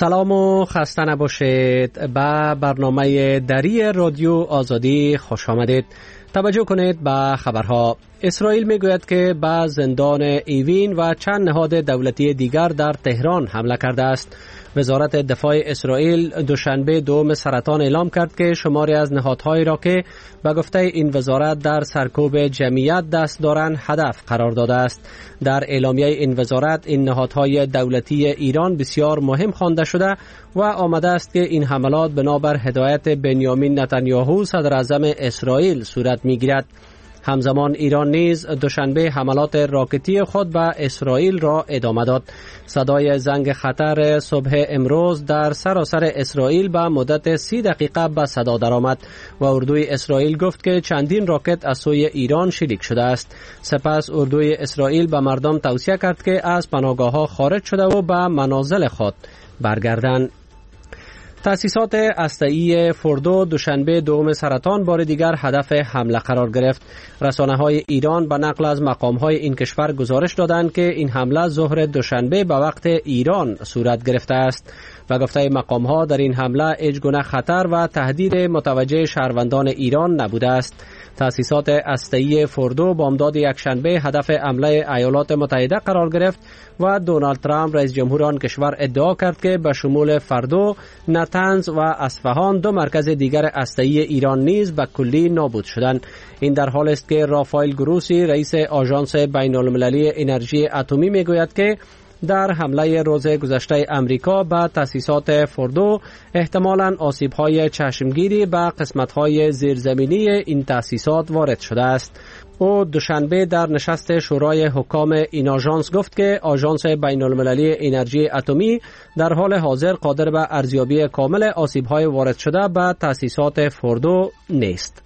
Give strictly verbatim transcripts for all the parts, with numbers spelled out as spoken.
سلام و خسته نباشید. به برنامه دری رادیو آزادی خوش آمدید. توجه کنید به خبرها. اسرائیل میگوید که به زندان ایوین و چند نهاد دولتی دیگر در تهران حمله کرده است. وزارت دفاع اسرائیل دوشنبه دوم سرطان اعلام کرد که شماری از نهادهایی را که به گفته این وزارت در سرکوب جمعیت دست دارند هدف قرار داده است. در اعلامیه این وزارت این نهادهای دولتی ایران بسیار مهم خوانده شده و آمده است که این حملات بنابر هدایت بنیامین نتانیاهو صدر اعظم اسرائیل صورت میگیرد. همزمان ایران نیز دوشنبه حملات راکتی خود به اسرائیل را ادامه داد. صدای زنگ خطر صبح امروز در سراسر اسرائیل به مدت سی دقیقه به صدا درآمد و اردوی اسرائیل گفت که چندین راکت از سوی ایران شلیک شده است. سپس اردوی اسرائیل به مردم توصیه کرد که از پناهگاه‌ها خارج شده و به منازل خود برگردند. تأسیسات هسته‌ای فوردو دوشنبه دوم سرطان بار دیگر هدف حمله قرار گرفت. رسانه‌های ایران به نقل از مقام‌های این کشور گزارش دادند که این حمله ظهر دوشنبه به وقت ایران صورت گرفته است. و گفته مقام‌ها در این حمله هیچ گونه خطر و تهدید متوجه شهروندان ایران نبوده است. تأسیسات هسته‌ای فوردو بامداد یکشنبه هدف حمله ایالات متحده قرار گرفت و دونالد ترامپ رئیس جمهور آن کشور ادعا کرد که به شمول فردو، نتنز و اصفهان دو مرکز دیگر هسته‌ای ایران نیز به کلی نابود شدند. این در حالی است که رافائل گروسی رئیس آژانس بین‌المللی انرژی اتمی میگوید که در حمله روز گذشته امریکا به تأسیسات فوردو احتمالاً آسیب‌های چشمگیری به قسمت‌های زیرزمینی این تأسیسات وارد شده است. او دوشنبه در نشست شورای حکام این آژانس گفت که آژانس بین‌المللی انرژی اتمی در حال حاضر قادر به ارزیابی کامل آسیب‌های وارد شده به تأسیسات فوردو نیست.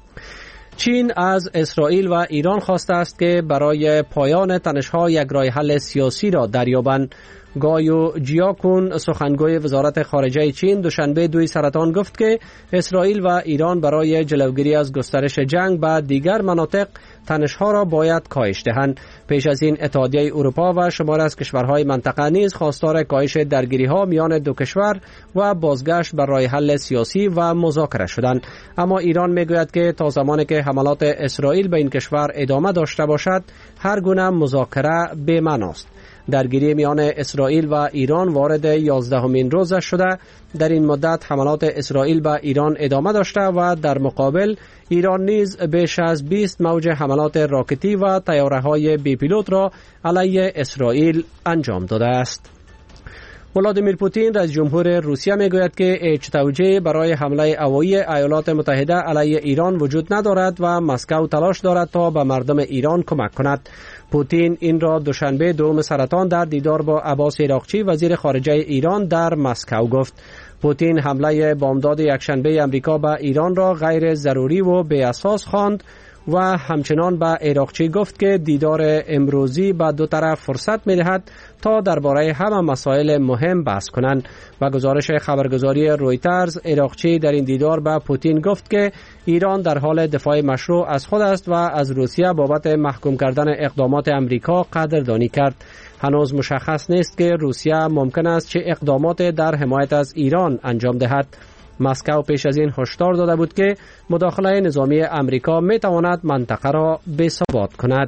چین از اسرائیل و ایران خواسته است که برای پایان تنش‌ها یک راه حل سیاسی را دریابند. گایو جیاکون سخنگوی وزارت خارجه چین دوشنبه دوی سرطان گفت که اسرائیل و ایران برای جلوگیری از گسترش جنگ به دیگر مناطق تنش‌ها را باید کاهش دهند. پیش از این اتحادیه اروپا و شمار از کشورهای منطقه نیز خواستار کاهش درگیری‌ها میان دو کشور و بازگشت به راه حل سیاسی و مذاکره شدند. اما ایران میگوید که تا زمانی که حملات اسرائیل به این کشور ادامه داشته باشد هر گونه مذاکره بی‌معناست. درگیری میان اسرائیل و ایران وارد یازدهمین روز شده. در این مدت حملات اسرائیل به ایران ادامه داشته و در مقابل ایران نیز بیش از بیست موج حملات راکتی و طیاره‌های بی پیلوت را علیه اسرائیل انجام داده است. ولادیمیر پوتین رئیس جمهور روسیه میگوید که هیچ توجیهی برای حمله هوایی ایالات متحده علیه ایران وجود ندارد و مسکو تلاش دارد تا به مردم ایران کمک کند. پوتین این را دوشنبه دوم سرطان در دیدار با عباس عراقچی وزیر خارجه ایران در مسکو گفت. پوتین حمله بامداد یکشنبه امریکا به ایران را غیر ضروری و بی اساس خواند و همچنان به عراقچی گفت که دیدار امروزی به دو طرف فرصت می‌دهد تا درباره همه مسائل مهم بحث کنند. و گزارش خبرگزاری رویترز عراقچی در این دیدار به پوتین گفت که ایران در حال دفاع مشروع از خود است و از روسیه بابت محکوم کردن اقدامات امریکا قدردانی کرد. هنوز مشخص نیست که روسیه ممکن است چه اقدامات در حمایت از ایران انجام دهد. مسکو پیش از این هشدار داده بود که مداخله نظامی امریکا می تواند منطقه را بی‌ثبات کند.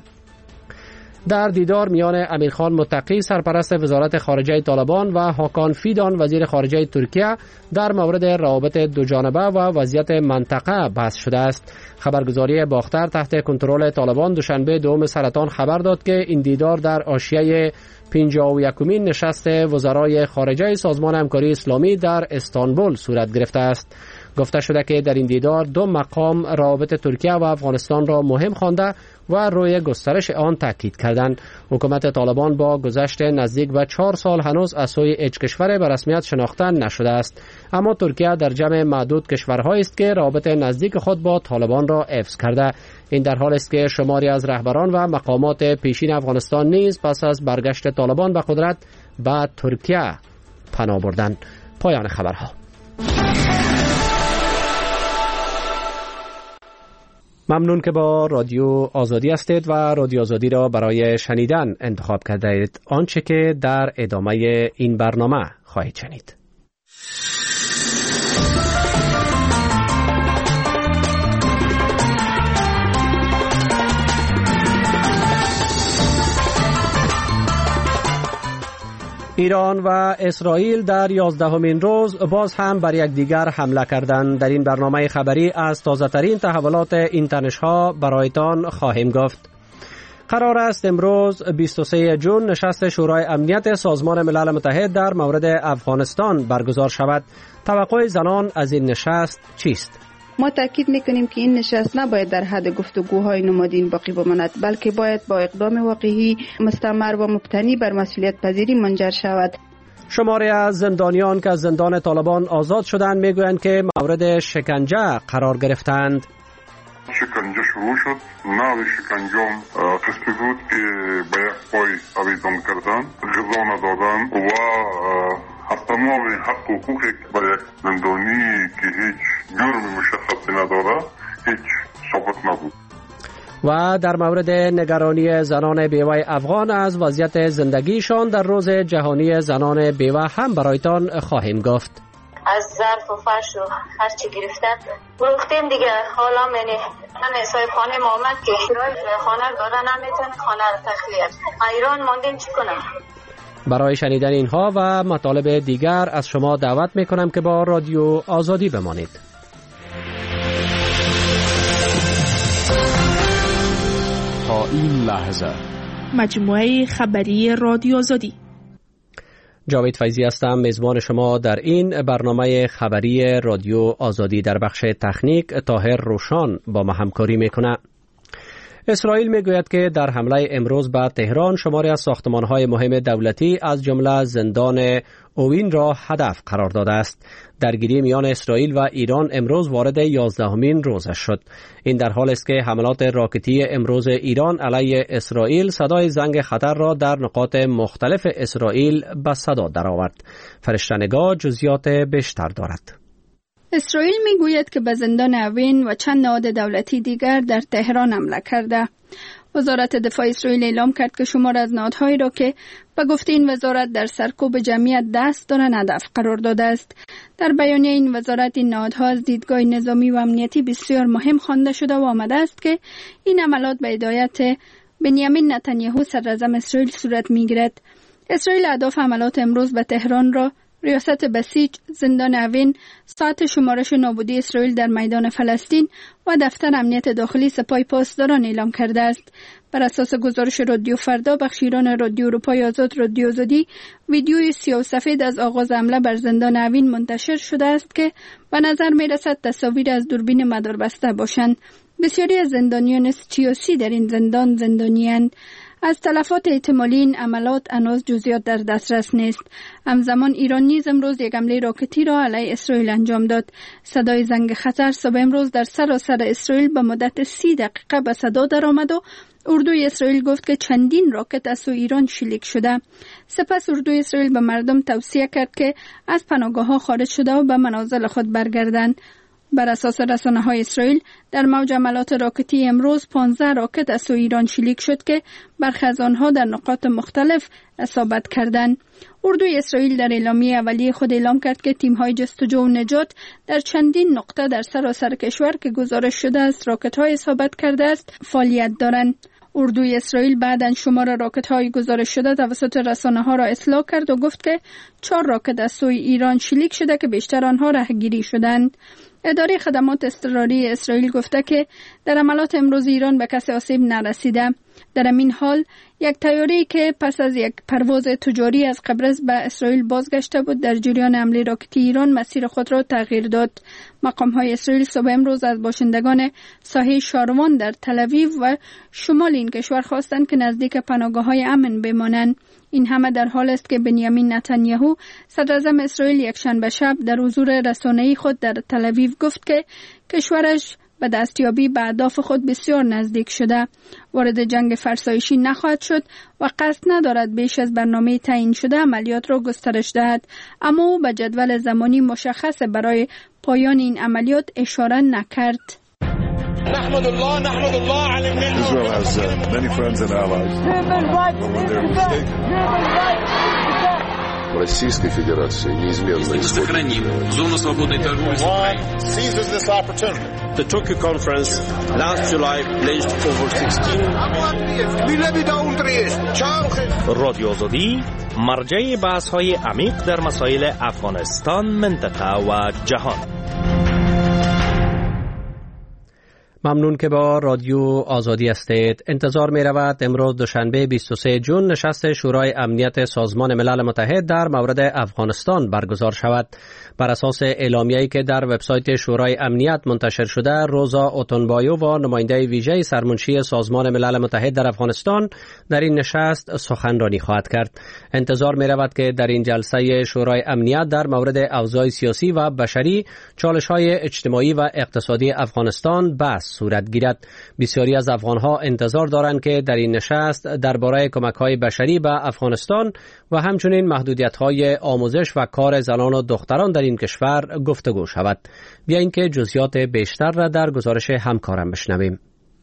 در دیدار میان امیرخان متقی سرپرست وزارت خارجه طالبان و هاکان فیدان وزیر خارجه ترکیه در مورد روابط دوجانبه و وضعیت منطقه بحث شده است. خبرگزاری باختر تحت کنترل طالبان دوشنبه دوم سرطان خبر داد که این دیدار در حاشیه پنجاه و یکمین نشست وزرای خارجه سازمان همکاری اسلامی در استانبول صورت گرفته است. گفته شده که در این دیدار دو مقام روابط ترکیه و افغانستان را مهم خوانده و روی گسترش آن تاکید کردند. حکومت طالبان با گذشت نزدیک به چهار سال هنوز از سوی هیچ کشور به رسمیت شناخته نشده است. اما ترکیه در جمع معدود کشورهایی است که روابط نزدیک خود با طالبان را حفظ کرده. این در حالی است که شماری از رهبران و مقامات پیشین افغانستان نیز پس از برگشت طالبان به قدرت به ترکیه پناه بردند. پایان خبرها. ممنون که با رادیو آزادی هستید و رادیو آزادی را برای شنیدن انتخاب کرده اید. آنچه که در ادامه این برنامه خواهید شنید. ایران و اسرائیل در یازدهمین روز باز هم بر یکدیگر حمله کردند. در این برنامه خبری از تازه‌ترین تحولات این تنش‌ها برایتان خواهیم گفت. قرار است امروز بیست و سوم ژوئن نشست شورای امنیت سازمان ملل متحد در مورد افغانستان برگزار شود. توقع زنان از این نشست چیست؟ ما تاکید میکنیم که این نشست نباید در حد گفتگوهای نمادین باقی بماند، بلکه باید با اقدام واقعی مستمر و مبتنی بر مسئولیت پذیری منجر شود. شماری از زندانیان که از زندان طالبان آزاد شدند میگویند که مورد شکنجه قرار گرفتند. شکنجه شروع شد. نوع شکنجه قسمی بود که به یک پای آویزان کردن، غذا ندادن و تمام حق و حقوقی برای یک زندانی که هیچ جرم مشخصی نداره هیچ ثابت نبود. و در مورد نگرانی زنان بیوه افغان از وضعیت زندگیشان در روز جهانی زنان بیوه هم برایتان خواهیم گفت. از ظرف و فرش و هر چی گرفتن گفتیم دیگه. حالا منی من صاحب خانه محمد که شرای خانه داده نمیتونه خانه رو تخلیه ایران ماندیم چی کنم. برای شنیدن اینها و مطالب دیگر از شما دعوت میکنم که با رادیو آزادی بمانید. تا این لحظه مجموعه خبری رادیو آزادی. جاوید فیضی هستم، میزبان شما در این برنامه خبری رادیو آزادی. در بخش تکنیک طاهر روشان با ما همکاری میکنه. اسرائیل میگوید که در حمله امروز به تهران شماری از ساختمان‌های مهم دولتی از جمله زندان اوین را هدف قرار داده است. درگیری میان اسرائیل و ایران امروز وارد یازدهمین روزش شد. این در حالی است که حملات راکتی امروز ایران علیه اسرائیل صدای زنگ خطر را در نقاط مختلف اسرائیل به صدا درآورد. فرشته‌نگاه جزئیات بیشتر دارد. اسرائیل میگوید که به زندان اوین و چند نهاد دولتی دیگر در تهران حمله کرده. وزارت دفاع اسرائیل اعلام کرد که شمار از نهادهایی را که به گفته این وزارت در سرکوب جمعیت دست دارند هدف قرار داده است. در بیانیه این وزارت این نهادها از دیدگاه نظامی و امنیتی بسیار مهم خوانده شده و آمده است که این عملات به هدایت بنیامین نتانیاهو صدراعظم اسرائیل صورت میگیرد. اسرائیل اهداف حملات امروز به تهران را ریاست بسیج، زندان اوین، ساعت شمارش نابودی اسرائیل در میدان فلسطین و دفتر امنیت داخلی سپاه پاسداران اعلام کرده است. بر اساس گزارش رادیو فردا، بخش ایران رادیو اروپای آزاد رادیو آزادی، ویدیوی سیاه و سفید از آغاز حمله بر زندان اوین منتشر شده است که به نظر می رسد تصاویر از دوربین مداربسته باشند. بسیاری از زندانیان سیاسی در این زندان زندانیاند. از تلفات احتمالی این عملات هنوز جزئیات در دسترس نیست. همزمان ایران نیز امروز یک حمله راکتی را علیه اسرائیل انجام داد. صدای زنگ خطر صبح امروز در سراسر اسرائیل به مدت سی دقیقه به صدا درآمد و اردوی اسرائیل گفت که چندین راکت از سوی ایران شلیک شده. سپس اردوی اسرائیل به مردم توصیه کرد که از پناهگاه‌ها خارج شده و به منازل خود برگردند. بر اساس رسانه‌های اسرائیل در موج حملات راکتی امروز پانزده راکت از سوی ایران شلیک شد که برخی از آنها در نقاط مختلف اصابت کردند. اردوی اسرائیل در اعلامیه اولیه خود اعلام کرد که تیم‌های جستجو و نجات در چندین نقطه در سراسر کشور که گزارش شده است راکت‌های اصابت کرده است فعالیت دارند. اردوی اسرائیل بعداً شمار راکت‌های گزارش شده توسط رسانه‌ها را اطلاع کرد و گفت که چهار راکت از سوی ایران شلیک شده که بیشتر آنها رهگیری شدند. اداره خدمات اضطراری اسرائیل گفته که در حملات امروز ایران به کسی آسیب نرسیده. در این حال یک طیاره‌ای که پس از یک پرواز تجاری از قبرس به اسرائیل بازگشته بود در جریان حمله راکتی ایران مسیر خود را تغییر داد. مقام‌های اسرائیل صبح امروز از باشندگان ساحل شاروان در تل‌آویو و شمال این کشور خواستند که نزدیک پناهگاه‌های امن بمانند. این همه در حال است که بنیامین نتانیاهو صدراعظم اسرائیل یکشنبه شب در حضور رسانه‌ای خود در تل‌آویو گفت که کشورش به دستیابی به اهداف خود بسیار نزدیک شده. وارد جنگ فرسایشی نخواهد شد و قصد ندارد بیش از برنامه تعیین شده عملیات را گسترش دهد، اما او به جدول زمانی مشخص برای پایان این عملیات اشاره نکرد. نحمد الله نحمد الله علی الملل. Israel has uh, many friends and allies. But when they're mistaken, Российской Федерации неизменно сохраним зону свободной торговли с Украиной. The Tokyo Conference last July pledged over sixteen رادیو آزادی مرجع بحث‌های عمیق در مسائل افغانستان، منطقه و جهان. ممنون که با رادیو آزادی هستید. انتظار می رود امروز دوشنبه بیست و سوم ژوئن نشست شورای امنیت سازمان ملل متحد در مورد افغانستان برگزار شود. بر اساس اعلامیه‌ای که در وبسایت شورای امنیت منتشر شده، روزا اوتونبایو و نماینده ویژه سرمنشی سازمان ملل متحد در افغانستان در این نشست سخنرانی خواهد کرد. انتظار می رود که در این جلسه شورای امنیت در مورد اوضاع سیاسی و بشری، چالش‌های اجتماعی و اقتصادی افغانستان بحث صورت گیرد. بسیاری از افغان‌ها انتظار دارند که در این نشست درباره کمک‌های بشری به افغانستان و همچنین محدودیت‌های آموزش و کار زنان و دختران در این کشور گفتگو شود. بیایید که جزئیات بیشتر را در گزارش همکارم بشنویم.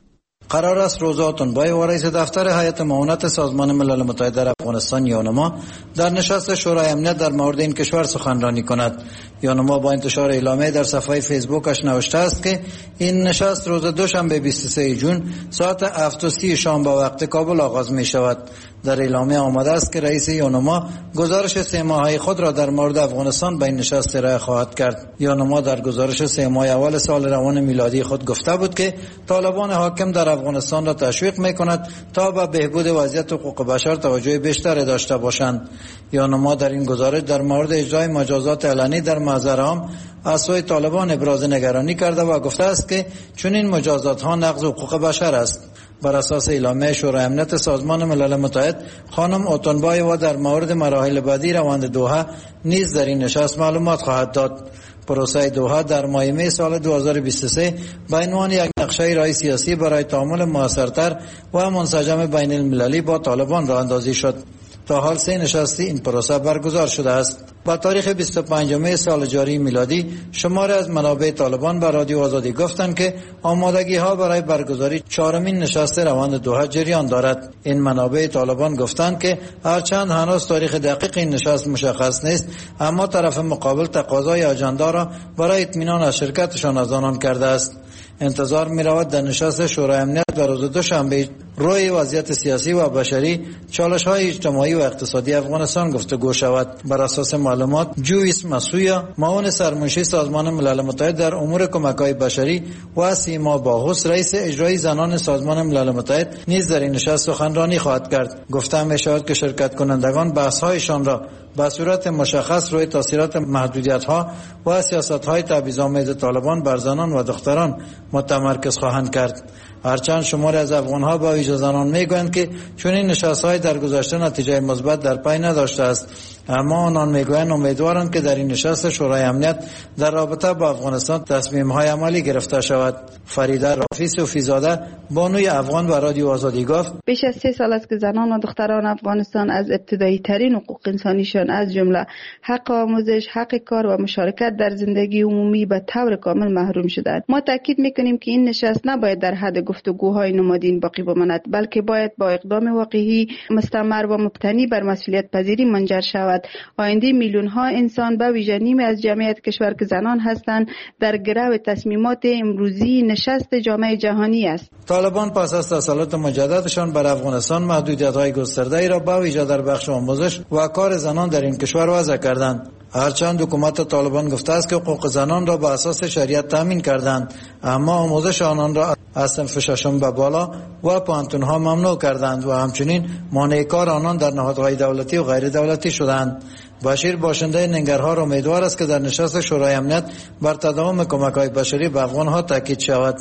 قرار است روزا اوتونبایو و رئیس دفتر هیئت معاونت سازمان ملل متحد در افغانستان یونما در نشست شورای امنیت در مورد این کشور سخنرانی کند. یونما با انتشار اعلامیه در صفحه فیسبوکش نوشته است که این نشست روز دوشنبه بیست و سوم ژوئن ساعت هفت و سی شام به وقت کابل آغاز می شود. در اعلامیه آمده است که رئیس یونما گزارش سه ماهه خود را در مورد افغانستان به این نشست ارائه خواهد کرد. یونما در گزارش سه ماه اول سال روان میلادی خود گفته بود که طالبان حاکم در افغانستان را تشویق می‌کند تا به بهبود وضعیت حقوق بشر توجه بیشتری داشته باشند. یونما در این گزارش در مورد اجرای مجازات علنی در محضر عام از سوی طالبان ابراز نگرانی کرده و گفته است که چنین مجازات ها نقض حقوق بشر است. بر اساس اعلامیه شورای امنیت سازمان ملل متحد، خانم اوتونبایو در مورد مراحل بعدی روند دوحه نیز در این نشست معلومات خواهد داد. پروسه دوحه در ماه می سال دو هزار و بیست و سه به عنوان یک نقشه راه سیاسی برای تعامل موثرتر و منسجم بین المللی با طالبان راه اندازی شد. تا حال سه نشستی این پروسه برگزار شده است. با تاریخ بیست و پنجم سال جاری میلادی شماری از منابع طالبان به رادیو آزادی گفتند که آمادگی ها برای برگزاری چهارمین نشست روند دوحه جریان دارد. این منابع طالبان گفتند که هرچند هنوز تاریخ دقیق این نشست مشخص نیست، اما طرف مقابل تقاضای اجندا را برای اطمینان از شرکتشان از آنان کرده است. انتظار می رود در نشست شورای امنیت در روز دوشنبه روی وضعیت سیاسی و بشری، چالش های اجتماعی و اقتصادی افغانستان گفتگو شود. بر اساس معلومات جویس مسویا، معاون سرمنشی سازمان ملل متحد در امور کمک های بشری، و سیما باهوس، رئیس اجرایی زنان سازمان ملل متحد نیز در این نشست سخنرانی خواهد کرد. گفته می شود که شرکت کنندگان بحث هایشان را به صورت مشخص روی تاثیرات محدودیت ها و سیاست های تبعیض‌آمیز طالبان بر زنان و دختران متمرکز خواهند کرد. هرچند شماری از افغان‌ها با ویژه زنان میگویند که چون این نشست‌های در گذشته نتیجه مثبت در پی نداشته است، اما آنان میگویند امیدوارند که در این نشست شورای امنیت در رابطه با افغانستان تصمیم‌های عملی گرفته شود. فریده رافی صوفی‌زاده، بانوی افغان، و رادیو آزادی گفت بیش از سه سال است که زنان و دختران افغانستان از ابتدایی ترین حقوق انسانیشان از جمله حق آموزش، حق کار و مشارکت در زندگی عمومی به طور کامل محروم شدند. ما تاکید می‌کنیم که این نشست نباید در حد گفتگوهای نمادین باقی بماند، بلکه باید با اقدام واقعی، مستمر و مبتنی بر مسئولیت پذیری منجر شود. آینده میلیون ها انسان به ویژه نیمی از جمعیت کشور که زنان هستند در گرو تصمیمات امروزی نشست جامعه جهانی است. طالبان پس از تسلط مجددشان بر افغانستان محدودیت‌های گسترده‌ای را به ویژه در بخش آموزش و کار زنان در این کشور وضع کردند. هرچند حکومت طالبان گفته است که حقوق زنان را به اساس شریعت تامین کردند، اما آموزش آنان را از صنف ششم به بالا و پانتونها ممنوع کردند و همچنین مانع کار آنان در نهادهای دولتی و غیر دولتی شدند. بشیر باشنده ننگرهار امیدوار است که در نشست شورای امنیت بر تداوم کمک‌های بشری به افغان‌ها تاکید شود.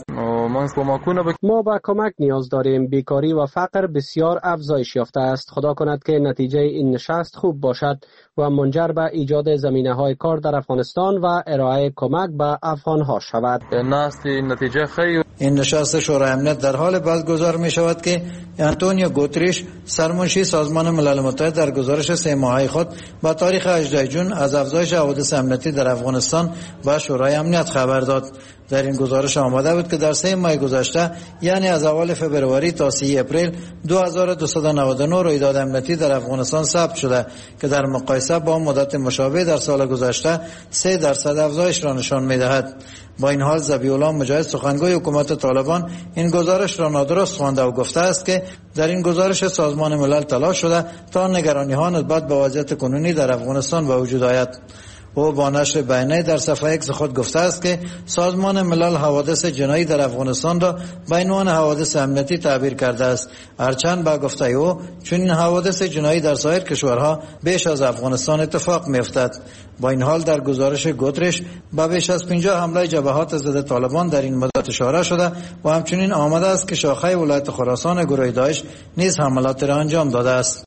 ما به کمک نیاز داریم. بیکاری و فقر بسیار افزایش یافته است. خدا کند که نتیجه این نشست خوب باشد و منجر به ایجاد زمینه‌های کار در افغانستان و ارائه کمک به افغان‌ها شود. نتیجه خیر. این نشست شورای امنیت در حال برگزار می شود که آنتونیو گوتریش، سرمنشی سازمان ملل متحد، در گزارش سه ماهه خود با تاریخ هجدهم ژوئن از افزایش حوادث امنیتی در افغانستان به شورای امنیت خبر داد. در این گزارش آمده بود که در سه ماه گذشته یعنی از اول فوریه تا سی اپریل دو هزار و دویست و نود و نه رویداد امنیتی در افغانستان ثبت شده که در مقایسه با مدت مشابه در سال گذشته سه درصد افزایش را نشان می‌دهد. با این حال ذبیح الله مجاهد سخنگوی حکومت طالبان این گزارش را نادرست خوانده و گفته است که در این گزارش سازمان ملل تلاش شده تا نگرانی‌ها نسبت به وضعیت کنونی در افغانستان به وجود آید. او با نشر بیانیه در صفحه اکس خود گفته است که سازمان ملل حوادث جنایی در افغانستان را به عنوان حوادث امنیتی تعبیر کرده است، هرچند با گفته او چون این حوادث جنایی در سایر کشورها بیش از افغانستان اتفاق می‌افتد. با این حال در گزارش گوترش به بیش از پنجاه حمله جبهات ضد طالبان در این مدت اشاره شده و همچنین آمده است که شاخه ولایت خراسان گروه داعش نیز حملات را انجام داده است.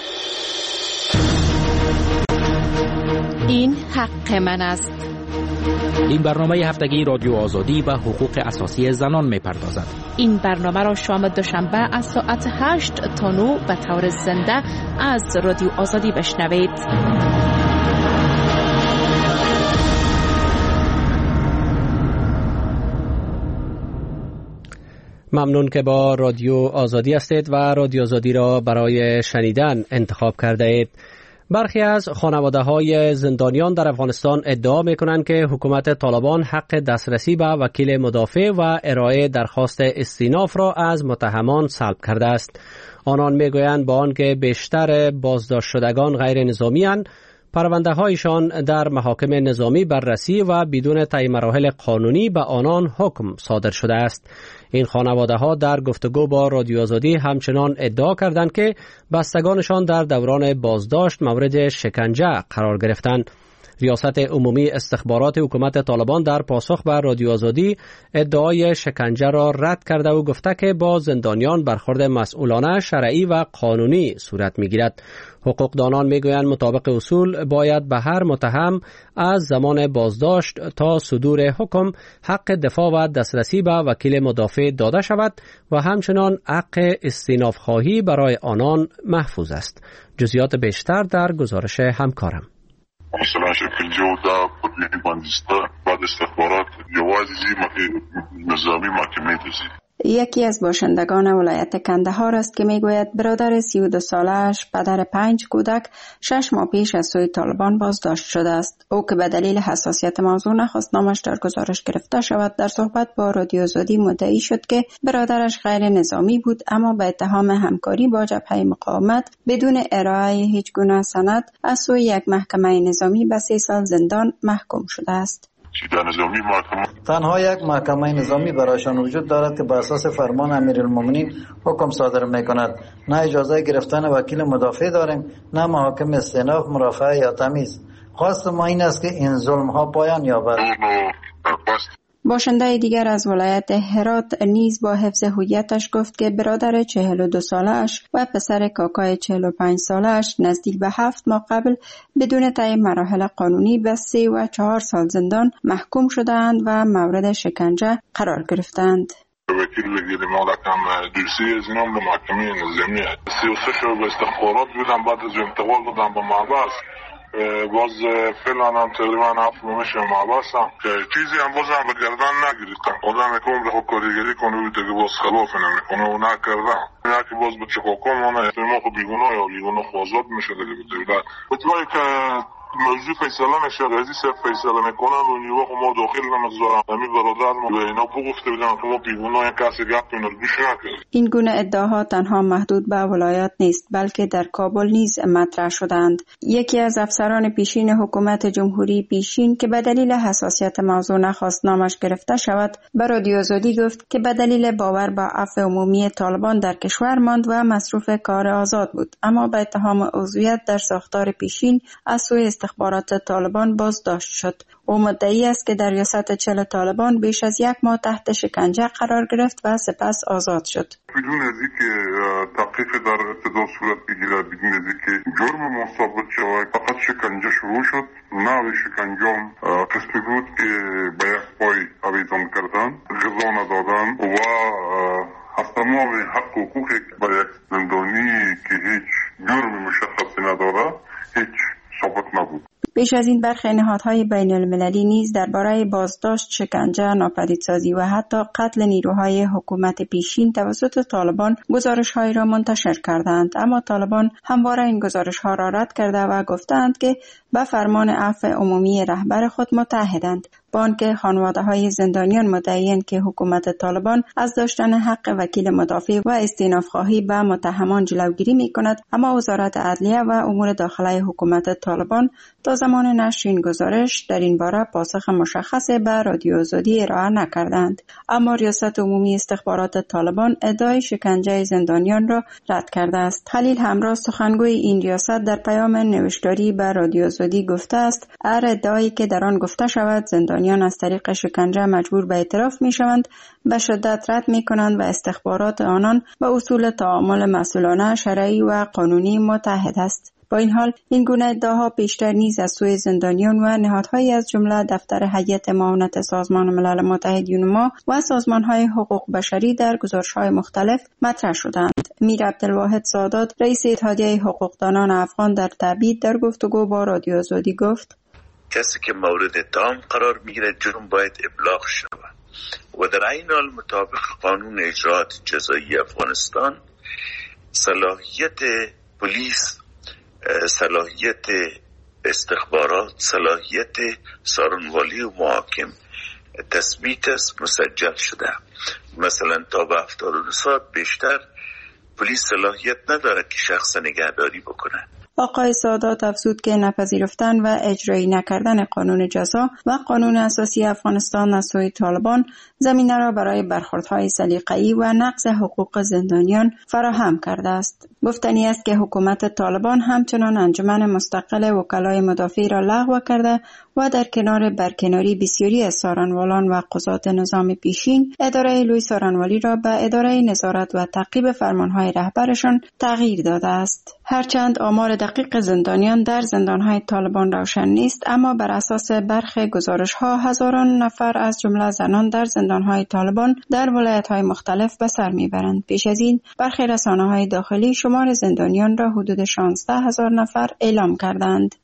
این حق من است. این برنامه هفتگی رادیو آزادی به حقوق اساسی زنان می‌پردازد. این برنامه را شام دوشنبه از ساعت هشت تا نه به طور زنده از رادیو آزادی بشنوید. ممنون که با رادیو آزادی هستید و رادیو آزادی را برای شنیدن انتخاب کرده اید. برخی از خانواده‌های زندانیان در افغانستان ادعا می‌کنند که حکومت طالبان حق دسترسی به وکیل مدافع و ارائه درخواست استیناف را از متهمان سلب کرده است. آنان می‌گویند با آنکه بیشتر بازداشت شدگان غیر نظامی اند، پرونده‌هایشان در محاکم نظامی بررسی و بدون طی مراحل قانونی به آنان حکم صادر شده است. این خانواده‌ها در گفتگو با رادیو آزادی همچنان ادعا کردند که بستگانشان در دوران بازداشت مورد شکنجه قرار گرفتند. ریاست عمومی استخبارات حکومت طالبان در پاسخ به رادیو آزادی ادعای شکنجه را رد کرده و گفته که با زندانیان برخورد مسئولانه، شرعی و قانونی صورت می‌گیرد. حقوقدانان میگویند مطابق اصول باید به هر متهم از زمان بازداشت تا صدور حکم حق دفاع و دسترسی به وکیل مدافع داده شود و همچنان حق استیناف خواهی برای آنان محفوظ است. جزئیات بیشتر در گزارش همکارم. مثلا شکل جوده پدوی باندسته بعد استخبارات یوازی نظامی محکمه دزید. یکی از باشندگان ولایت کندهار است که میگوید برادر سی و دو ساله‌اش پدر پنج کودک شش ماه پیش از سوی طالبان بازداشت شده است. او که به دلیل حساسیت موضوع نخواست نامش در گزارش گرفته شود، در صحبت با رادیو آزادی مدعی شد که برادرش غیر نظامی بود اما به اتهام همکاری با جبهه مقاومت بدون ارائه هیچ گونه سند از سوی یک محکمه نظامی به سه سال زندان محکوم شده است. تنها یک محکمه نظامی برایشان وجود دارد که بر اساس فرمان امیرالمومنین حکم صادر می‌کند. نه اجازه گرفتن وکیل مدافع داریم، نه محاکم استئناف، مرافعه یا تمیز. خواست ما این است که این ظلم‌ها پایان یابد. باشنده دیگر از ولایت هرات نیز با حفظ هویتش گفت که برادر چهل و دو ساله‌اش و پسر کاکای چهل و پنج ساله‌اش نزدیک به هفت ماه قبل بدون طی مراحل قانونی به سه و چهار سال زندان محکوم شدند و مورد شکنجه قرار گرفتند. وکیل وزیر مالکم دوسی از اینام به محکمه نظامی سی و سه شو به استخبارات بودم، بعد از انتقال دادم به محبس. باز فعلا هم تقریبا هفت ماه میشه محبسم که چیزی هم باز هم به گردن نگیریدم. آدم میکنم رخو کاریگری کنه و دیگه باز خلاف نمیکنه و نکردم. اینا که باز به چکاکم اونه احتمال خود بیگناه یا بیگناه خوازاد میشه دیگه به دولت. بطوری که موضوع فیصله میشه رئیسی صرف فیصله میکنن و نیوه خود ما داخل نمزارم همی برادر ما به اینا بگفته بدن که ما بیگناه کسی گفت اینو گوش نکرد. این گونه ادعاها تنها محدود به ولایات نیست بلکه در کابل نیز مطرح شدند. یکی از افسران پیشین حکومت جمهوری پیشین که به دلیل حساسیت موضوع نخواست نامش گرفته شود به رادیو آزادی گفت که به دلیل باور به عفو عمومی طالبان در کشور ماند و مصروف کار آزاد بود، اما به اتهام عضویت در ساختار پیشین از سوی استخبارات طالبان بازداشت شد. او مدعی است که در ریاست چل طالبان بیش از یک ماه تحت شکنجه قرار گرفت و سپس آزاد شد. بدون از اینکه تحقیق در ابتدا صورت بگیرد، بدون از اینکه جرم ما ثابت شود، فقط شکنجه شروع شد. نوع شکنجه قسمی بود که به یک پای آویزان کردن، غذا ندادن و از تمام حق و حقوقی برای یک زندانی که هیچ جرم مشخصی نداره هیچ ثابت نبود. بیش از این برخی نهادهای بین المللی نیز درباره بازداشت، شکنجه، ناپدیدسازی و حتی قتل نیروهای حکومت پیشین توسط طالبان گزارش‌هایی را منتشر کردند، اما طالبان همواره این گزارش‌ها را رد کرده و گفتند که به فرمان عفو عمومی رهبر خود متحدند، با آنکه خانواده‌های زندانیان مدعی‌اند که حکومت طالبان از داشتن حق وکیل مدافع و استئناف‌خواهی به متهمان جلوگیری می‌کند، اما وزارت عدلیه و امور داخلی حکومت طالبان تا زمان نشر این گزارش در این باره پاسخ مشخص به رادیو آزادی ارائه نکردند. اما ریاست عمومی استخبارات طالبان ادعای شکنجه زندانیان را رد کرده است. خلیل همراه سخنگوی این ریاست در پیام نوشتاری به رادیو آزادی گفته است هر ادعایی که در آن گفته شود زندانیان از طریق شکنجه مجبور به اعتراف می‌شوند به شدت رد می‌کنند و استخبارات آنان به اصول تعامل مسئولانه، شرعی و قانونی متحد است. با این حال این گونه ادعاها بیشتر نیز از سوی زندانیان و نهادهایی از جمله دفتر هیئت معاونت سازمان ملل متحد یونما و سازمان‌های حقوق بشری در گزارش‌های مختلف مطرح شدند. میر عبدالواحد سادات رئیس اتحادیه حقوقدانان افغان در تبعید در گفتگو با رادیو آزادی گفت: کسی که مورد اتهام قرار میگیره جرم باید ابلاغ شود و در این حال مطابق قانون اجرات جزایی افغانستان صلاحیت پلیس، صلاحیت استخبارات، صلاحیت سارنوالی و محاکم تثبیت است، مسجل شده. مثلا تا به هفتاد و دو ساعت بیشتر پلیس صلاحیت نداره که شخص نگهداری بکنه. آقای سادات افزود که نپذیرفتن و اجرایی نکردن قانون جزا و قانون اساسی افغانستان از سوی طالبان زمینه را برای برخوردهای سلیقه‌ای و نقض حقوق زندانیان فراهم کرده است. گفتنی است که حکومت طالبان همچنان انجمن مستقل وکلای مدافع را لغو کرده و در کنار برکناری بسیاری از سارنوالان و قضات نظام پیشین، اداره لوی سارنوالی را به اداره نظارت و تعقیب فرمانهای رهبرشان تغییر داده است. هرچند آمار دقیق زندانیان در زندانهای طالبان روشن نیست، اما بر اساس برخی گزارش‌ها هزاران نفر از جمله زنان در زندانهای طالبان در ولایت‌های مختلف به سر می‌برند. پیش از این برخی رسانه‌های داخلی شمار زندانیان را حدود شانزده هزار نفر اعلام کردند.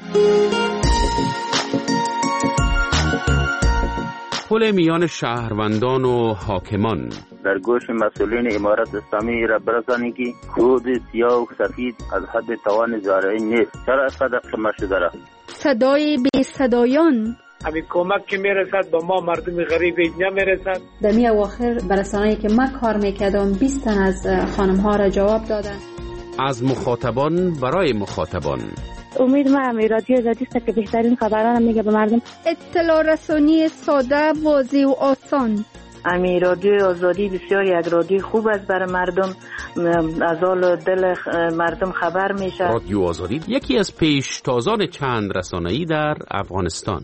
پل میان شهروندان و حاکمان در گوش مسئولین امارت اسلامی را برسانید که کود سیاه و سفید از حد توان زارعی نیست. چرا اینقدر قمه شده را؟ صدای بی صدایان همین کمک که میرسد با ما مردم غریب نمیرسد. در می اواخر برسانه‌ای که من کار میکردم بیست تن از خانم ها را جواب دادن. از مخاطبان برای مخاطبان. امید ما امی رادیو آزادی است که بهترین خبران میگه به مردم. اطلاع رسانی ساده، واضح و آسان. امی رادیو آزادی بسیار یک رادیو خوب است برای مردم، از حال دل مردم خبر میشه. رادیو آزادی یکی از پیشتازان چند رسانه‌ای در افغانستان.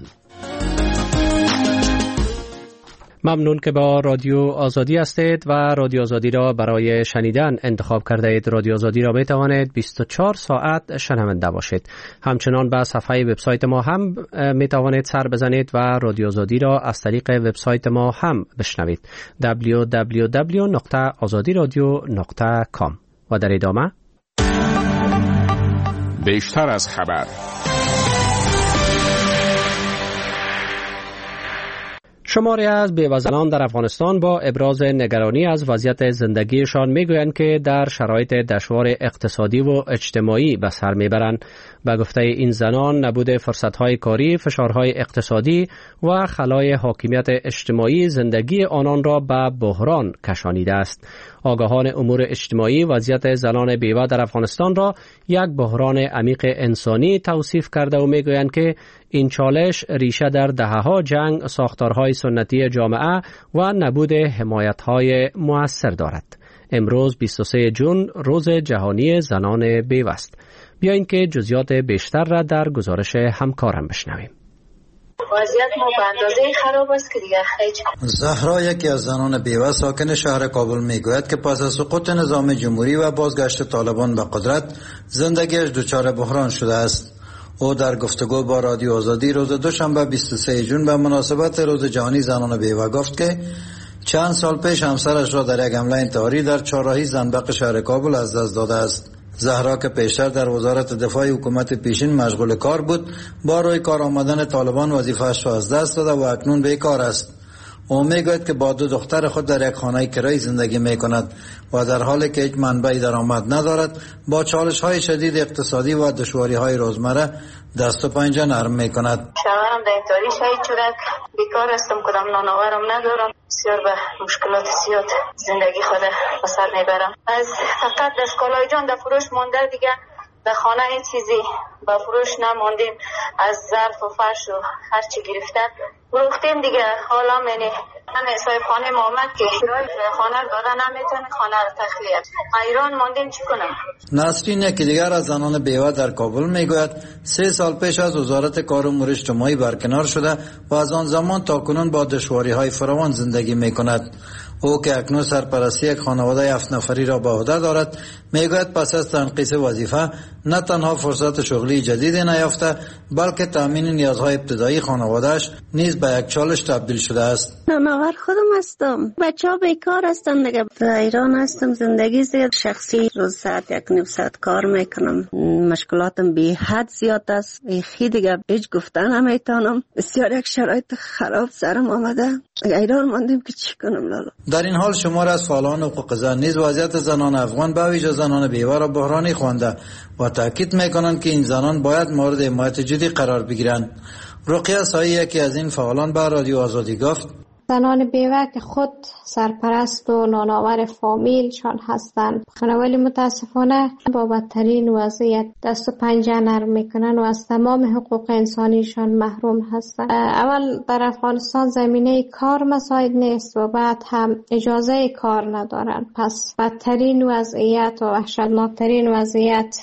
ممنون که با رادیو آزادی هستید و رادیو آزادی را برای شنیدن انتخاب کرده اید. رادیو آزادی را می توانید بیست و چهار ساعت شنونده باشید. همچنان به صفحه وبسایت ما هم می توانید سر بزنید و رادیو آزادی را از طریق وبسایت ما هم بشنوید. دبلیو دبلیو دبلیو نقطه آزادی رادیو نقطه کام. و در ادامه بیشتر از خبر. شماری از بیوه‌زنان در افغانستان با ابراز نگرانی از وضعیت زندگیشان میگویند که در شرایط دشوار اقتصادی و اجتماعی به سر میبرند. به گفته این زنان، نبود فرصت‌های کاری، فشارهای اقتصادی و خلای حاکمیت اجتماعی زندگی آنان را به بحران کشانیده است. آگاهان امور اجتماعی وضعیت زنان بیوه در افغانستان را یک بحران عمیق انسانی توصیف کرده و میگویند که این چالش ریشه در دهه‌ها جنگ، ساختارهای سنتی جامعه و نبود حمایت‌های مؤثر دارد. امروز بیست و سوم ژوئن روز جهانی زنان بیوه است. بیایید که جزئیات بیشتر را در گزارش همکارم بشنویم. وضعیت ما به اندازه خراب است که دیگه هیچ. زهرا یکی از زنان بیوه ساکن شهر کابل میگوید که پس از سقوط نظام جمهوری و بازگشت طالبان به قدرت زندگیش دچار بحران شده است. او در گفتگو با رادیو آزادی روز دوشنبه بیست و سوم ژوئن به مناسبت روز جهانی زنان بیوه گفت که چند سال پیش همسرش را در یک حمله انتحاری در چهارراهی زنبق شهر کابل از دست داده است. زهرا که پیشتر در وزارت دفاع حکومت پیشین مشغول کار بود، با روی کار آمدن طالبان وظیفه‌اش را از دست داده و اکنون بیکار است. او میگوید که با دو دختر خود در یک خانه کرایه زندگی میکند و در حالی که هیچ منبع درآمد ندارد با چالش های شدید اقتصادی و دشواری های روزمره دست و پنجه نرم میکند. شوهرم در اینطوری شاید چورک بیکار هستم، کدام نانآورم ندارم، بسیار به مشکلات زیاد زندگی خود به سر میبرم. از فقط دستگاه‌های جان در فروش مانده، دیگه در خانه این چیزی به فروش نماندیم، از ظرف و فرش و هر چی گرفتن گفتیم دیگه. حالا منی من صاحب خانه محمد که کرایه خانه داده نمیتونه، خانه رو تخلیه ایران ماندیم، چی کنم؟ نسرین یکی دیگر از زنان بیوه در کابل میگوید سه سال پیش از وزارت کار و امور اجتماعی برکنار شده و از آن زمان تا کنون با دشواری های فراوان زندگی میکند. او که اکنون سرپرستی یک خانواده هفت نفری را به عهده دارد میگوید پس از تنقیص وظیفه نه تنها فرصت شغلی جدیدی نیافته بلکه تامین نیازهای ابتدایی خانواده‌اش نیز به یک چالش تبدیل شده است. نانآور خودم هستم، بچه‌ها بیکار هستن دیگه. در ایران هستم، زندگی زیاد شخصی، روز ساعت یک نیم ساعت کار میکنم، مشکلاتم بی حد زیاد است، خیلی دیگه هیچ گفتن نمیتونم، بسیار یک شرایط خراب سرم آمده، ایران ماندیم که چی کنم لالا. در این حال شمار از فعالان حقوق زن نیز وضعیت زنان افغان به ویژه زنان بیوه را بحرانی خوانده و تاکید میکنند که این زنان باید مورد حمایت جدی قرار بگیرند. رقیه سایی یکی از این فعالان به رادیو آزادی گفت زنان بیوه که خود سرپرست و نانآور فامیلشان هستند، ولی متاسفانه با بدترین وضعیت دست و پنجه نرم میکنن و از تمام حقوق انسانیشان محروم هستند. اول در افغانستان زمینه کار مساعد نیست و بعد هم اجازه کار ندارن، پس بدترین وضعیت و وحشتناکترین وضعیت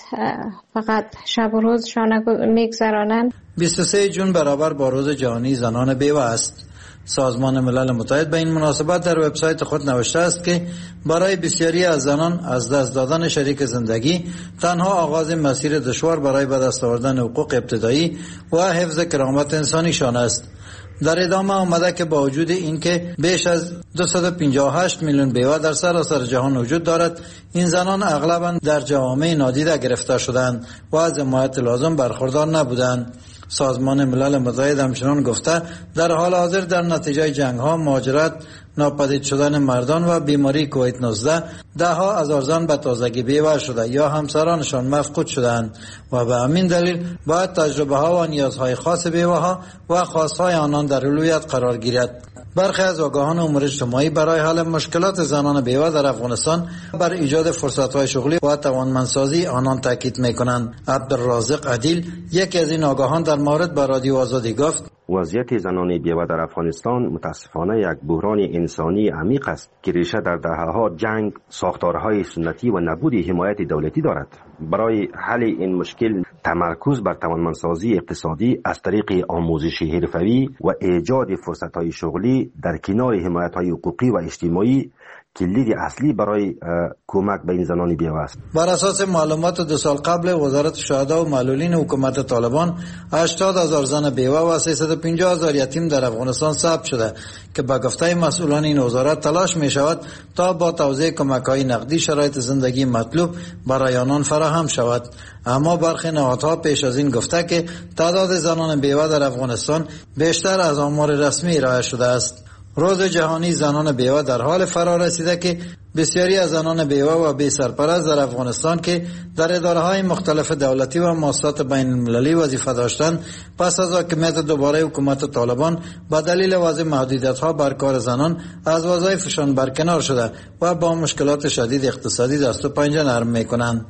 فقط شب و روزشان میگذرانند. بیست و سوم جون برابر با روز جهانی زنان بیوه است. سازمان ملل متحد به این مناسبت در وبسایت خود نوشته است که برای بسیاری از زنان از دست دادن شریک زندگی تنها آغاز مسیر دشوار برای به دست آوردن حقوق ابتدایی و حفظ کرامت انسانیشان است. در ادامه آمده که با وجود اینکه بیش از دویست و پنجاه و هشت میلیون بیوه در سراسر جهان وجود دارد، این زنان اغلباً در جوامع نادیده گرفته شدند و از حمایت لازم برخوردار نبودند. سازمان ملل متحد همچنان گفته در حال حاضر در نتیجه جنگ ها، مهاجرت، ناپدید شدن مردان و بیماری کووید نوزده ده ها هزار زن به تازگی بیوه شده یا همسرانشان مفقود شدند و به همین دلیل باید تجربه ها و نیازهای خاص بیوه ها و خواستهای آنان در اولویت قرار گیرد. برخی از آگاهان امور اجتماعی برای حل مشکلات زنان بیوه در افغانستان بر ایجاد فرصت‌های شغلی و توانمندسازی آنان تاکید می‌کنند. عبدالرازق عدیل یکی از این آگاهان در مورد با رادیو آزادی گفت وضعیت زنان بیوه در افغانستان متاسفانه یک بحران انسانی عمیق است که ریشه در دهه‌ها جنگ، ساختارهای سنتی و نبود حمایت دولتی دارد. برای حل این مشکل تمرکز بر توانمندسازی اقتصادی از طریق آموزش حرفه‌ای و ایجاد فرصت‌های شغلی در کنار حمایت‌های حقوقی و اجتماعی کلید اصلی برای کمک به این زنان بیوه است. بر اساس معلومات دو سال قبل وزارت شهدا و معلولین حکومت طالبان، هشتاد هزار زن بیوه و سیصد و پنجاه هزار یتیم در افغانستان ثبت شده که به گفته مسئولان این وزارت تلاش می شود تا با توزیع کمک‌های نقدی شرایط زندگی مطلوب برای آنان فراهم شود. اما برخی نهادها پیش از این گفته که تعداد زنان بیوه در افغانستان بیشتر از آمار رسمی ارائه شده است. روز جهانی زنان بیوه در حال فرا رسیده که بسیاری از زنان بیوه و بی سرپرست در افغانستان که در اداره‌های مختلف دولتی و مؤسسات بین المللی وظیفه داشتند، پس از حاکمیت دوباره حکومت طالبان به دلیل وضع محدودیت‌ها بر کار زنان از وظایفشان برکنار شده و با مشکلات شدید اقتصادی دست و پنجه نرم می‌کنند.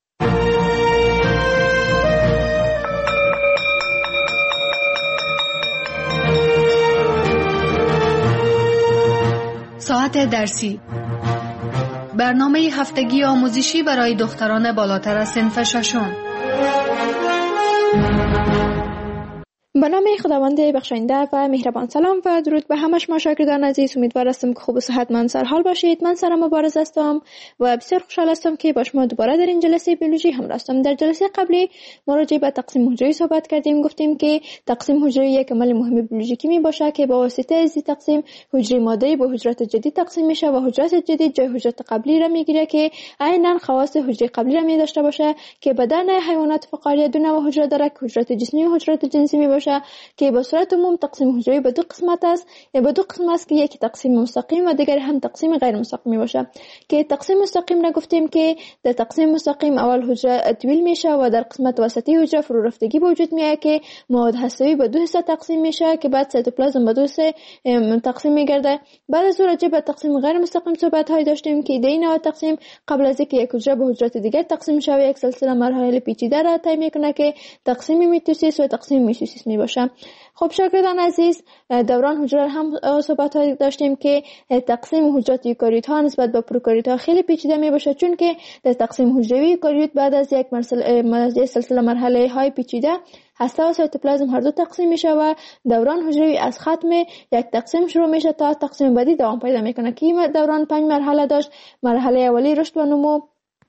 ساعت درسی، برنامه هفتگی آموزشی برای دختران بالاتر از صنف ششم. به نام خداوند بخشاینده و مهربان. سلام و درود به همه شما شاگردان عزیز. امیدوار هستم که خوب و صحتمند سر حال باشید. من سرم مبارز هستم و بسیار خوشحال هستم که با شما دوباره در این جلسه بیولوژی همراه هستم. در جلسه قبلی ما راجع به تقسیم حجره صحبت کردیم. گفتیم که تقسیم حجره یک عمل مهم بیولوژیکی می باشه که با واسطه از تقسیم حجره ماده‌ای با حجرات جدید تقسیم میشه و حجرات جدید جای حجرات قبلی را میگیره که عیناً خواص حجره قبلی را می داشته باشه که بدن حیوانات فقاریه دو نوع حجره داره که حجرات جسمی و حجرات جنسی می باشه که به صورت عموم تقسیم حجره به دو قسمت است. یا به دو قسم است که یکی تقسیم مستقیم و دیگر هم تقسیم غیر مستقیم باشه. که تقسیم مستقیم را گفتیم که در تقسیم مستقیم اول حجره طویل میشه و در قسمت وسطی حجره فرو رفتگی به وجود میاد که مواد هسته‌ای به دو حصه تقسیم میشه که بعد سایتوپلازم به دو حصه تقسیم میگرده. بعد از اون راجع به تقسیم غیر مستقیم صحبت های داشتیم که ایده این تقسیم قبل از اینکه یک حجره به حجرات دیگر تقسیم شه یک سلسله مراحل پیچیده را طی میکنه که تقسیم میتوسیس و تقسیم میتوسیس میباشه. خب شاگردان عزیز، دوران حجره هم صحبت های داشتیم که تقسیم حجرات یوکاریوت ها نسبت به پروکاریوت ها خیلی پیچیده می باشه، چون که در تقسیم حجروی یوکاریوت بعد از یک مرحله سلسله مرحله های پیچیده هسته و سایتوپلازم هر دو تقسیم میشه و دوران حجروی از ختم یک تقسیم شروع میشه تا تقسیم بعدی دوام پیدا میکنه که این دوران پنج مرحله داشت. مرحله اولی رشد و نمو،